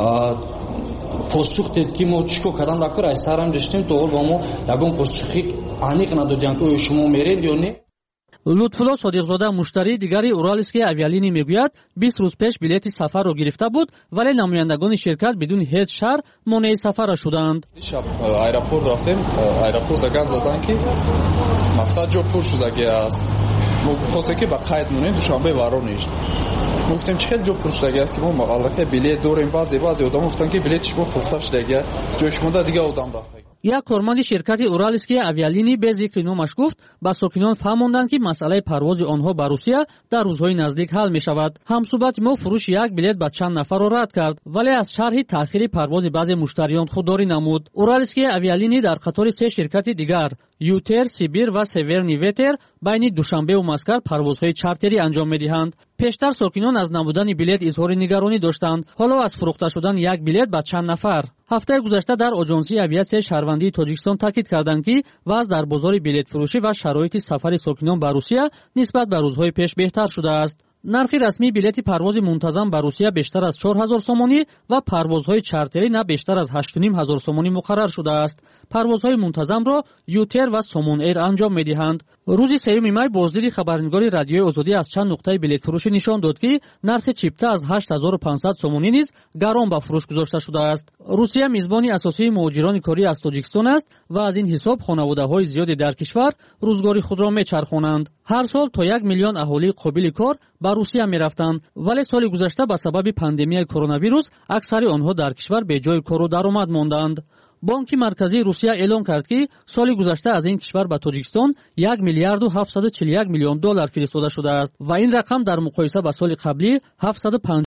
پاسخ داد که ما چیکار کردن دکتر ای سرم داشتیم تو با ما یگان پاسخی انیق ندادن که شما میرید یا نه. لطفالله صادقزاده مشتری دیگری اورالسکی اویالینی میگوید بیست روز پیش بلیت سفر را گرفته بود ولی نمایندگان شرکت بدون هیچ شرط مانع سفر شدند. شب ایرپورت رفتیم، ایرپورت گفت دادن که مقصد جو پر شده است. ما گفتیم که با قید مونیم دوشنبه بارونیش. گفتیم چه خیلی جو پر شده است که ما مقاله بلیت داریم بعضی بعضی آدم گفتن که بلیت شما فروخته شده جوش مونده دیگه آدم رفته. یک کارمند شرکت اورالسکی اویالینی به ذکر نامش گفت با ساکنان فهماندند که مسئله پرواز آنها به روسیه در روزهای نزدیک حل می شود. همصحبت ما فروش یک بلیت به چند نفر را رد کرد ولی از شرح تأخیر پرواز بعضی مشتریان خودداری نمود. اورالسکی اویالینی در قطار سه شرکت دیگر یوتر، سیبیر و سیورنی ویتر بین دوشنبه و مسکر پروازهای چارتری انجام می‌دهند. پیشتر ساکنان از نبودن بلیت اظهار نگرانی داشتند. حالا از فروخته شدن یک بلیت به چند نفر. هفته گذشته در آژانسی اویاسیون شهروندی تاجیکستان تاکید کردند که وضع در بازار بلیت فروشی و شرایط سفر ساکنان به روسیه نسبت به روزهای پیش بهتر شده است. نرخ رسمی بلیت پرواز منتظم به روسیه بیشتر از چهار هزار سومانی و پروازهای چارتری نه بیشتر از هشت و نیم هزار سومانی مقرر شده است. парвозҳои мунтазамро ютер ва сомон эйр анҷом медиҳанд. рӯзи сеюми май боздиди хабарнигори радиои озодӣ аз чанд нуқтаи билетфурӯшӣ нишон дод ки нархи чипта аз ҳашт ҳазору пансад сомонӣ низ гарон ба фурӯш гузошта шудааст. русия мизбони асосии муҳоҷирони корӣ аз тоҷикистон аст ва аз ин ҳисоб хонаводаҳои зиёде дар кишвар рӯзгори худро мечархонанд. ҳар сол то як миллион аҳолии қобили кор ба русия мерафтанд, вале соли гузашта ба сабаби пандемияи коронавирус аксари онҳо дар кишвар беҷои кору даромад монданд. бонки марказии русия эълон кард ки соли гузашта аз ин кишвар ба тоҷикистон як миллиарду ҳафтсаду чилу як миллион доллар фиристода шудааст ва ин рақам дар муқоиса ба соли қаблӣ ҳафтсаду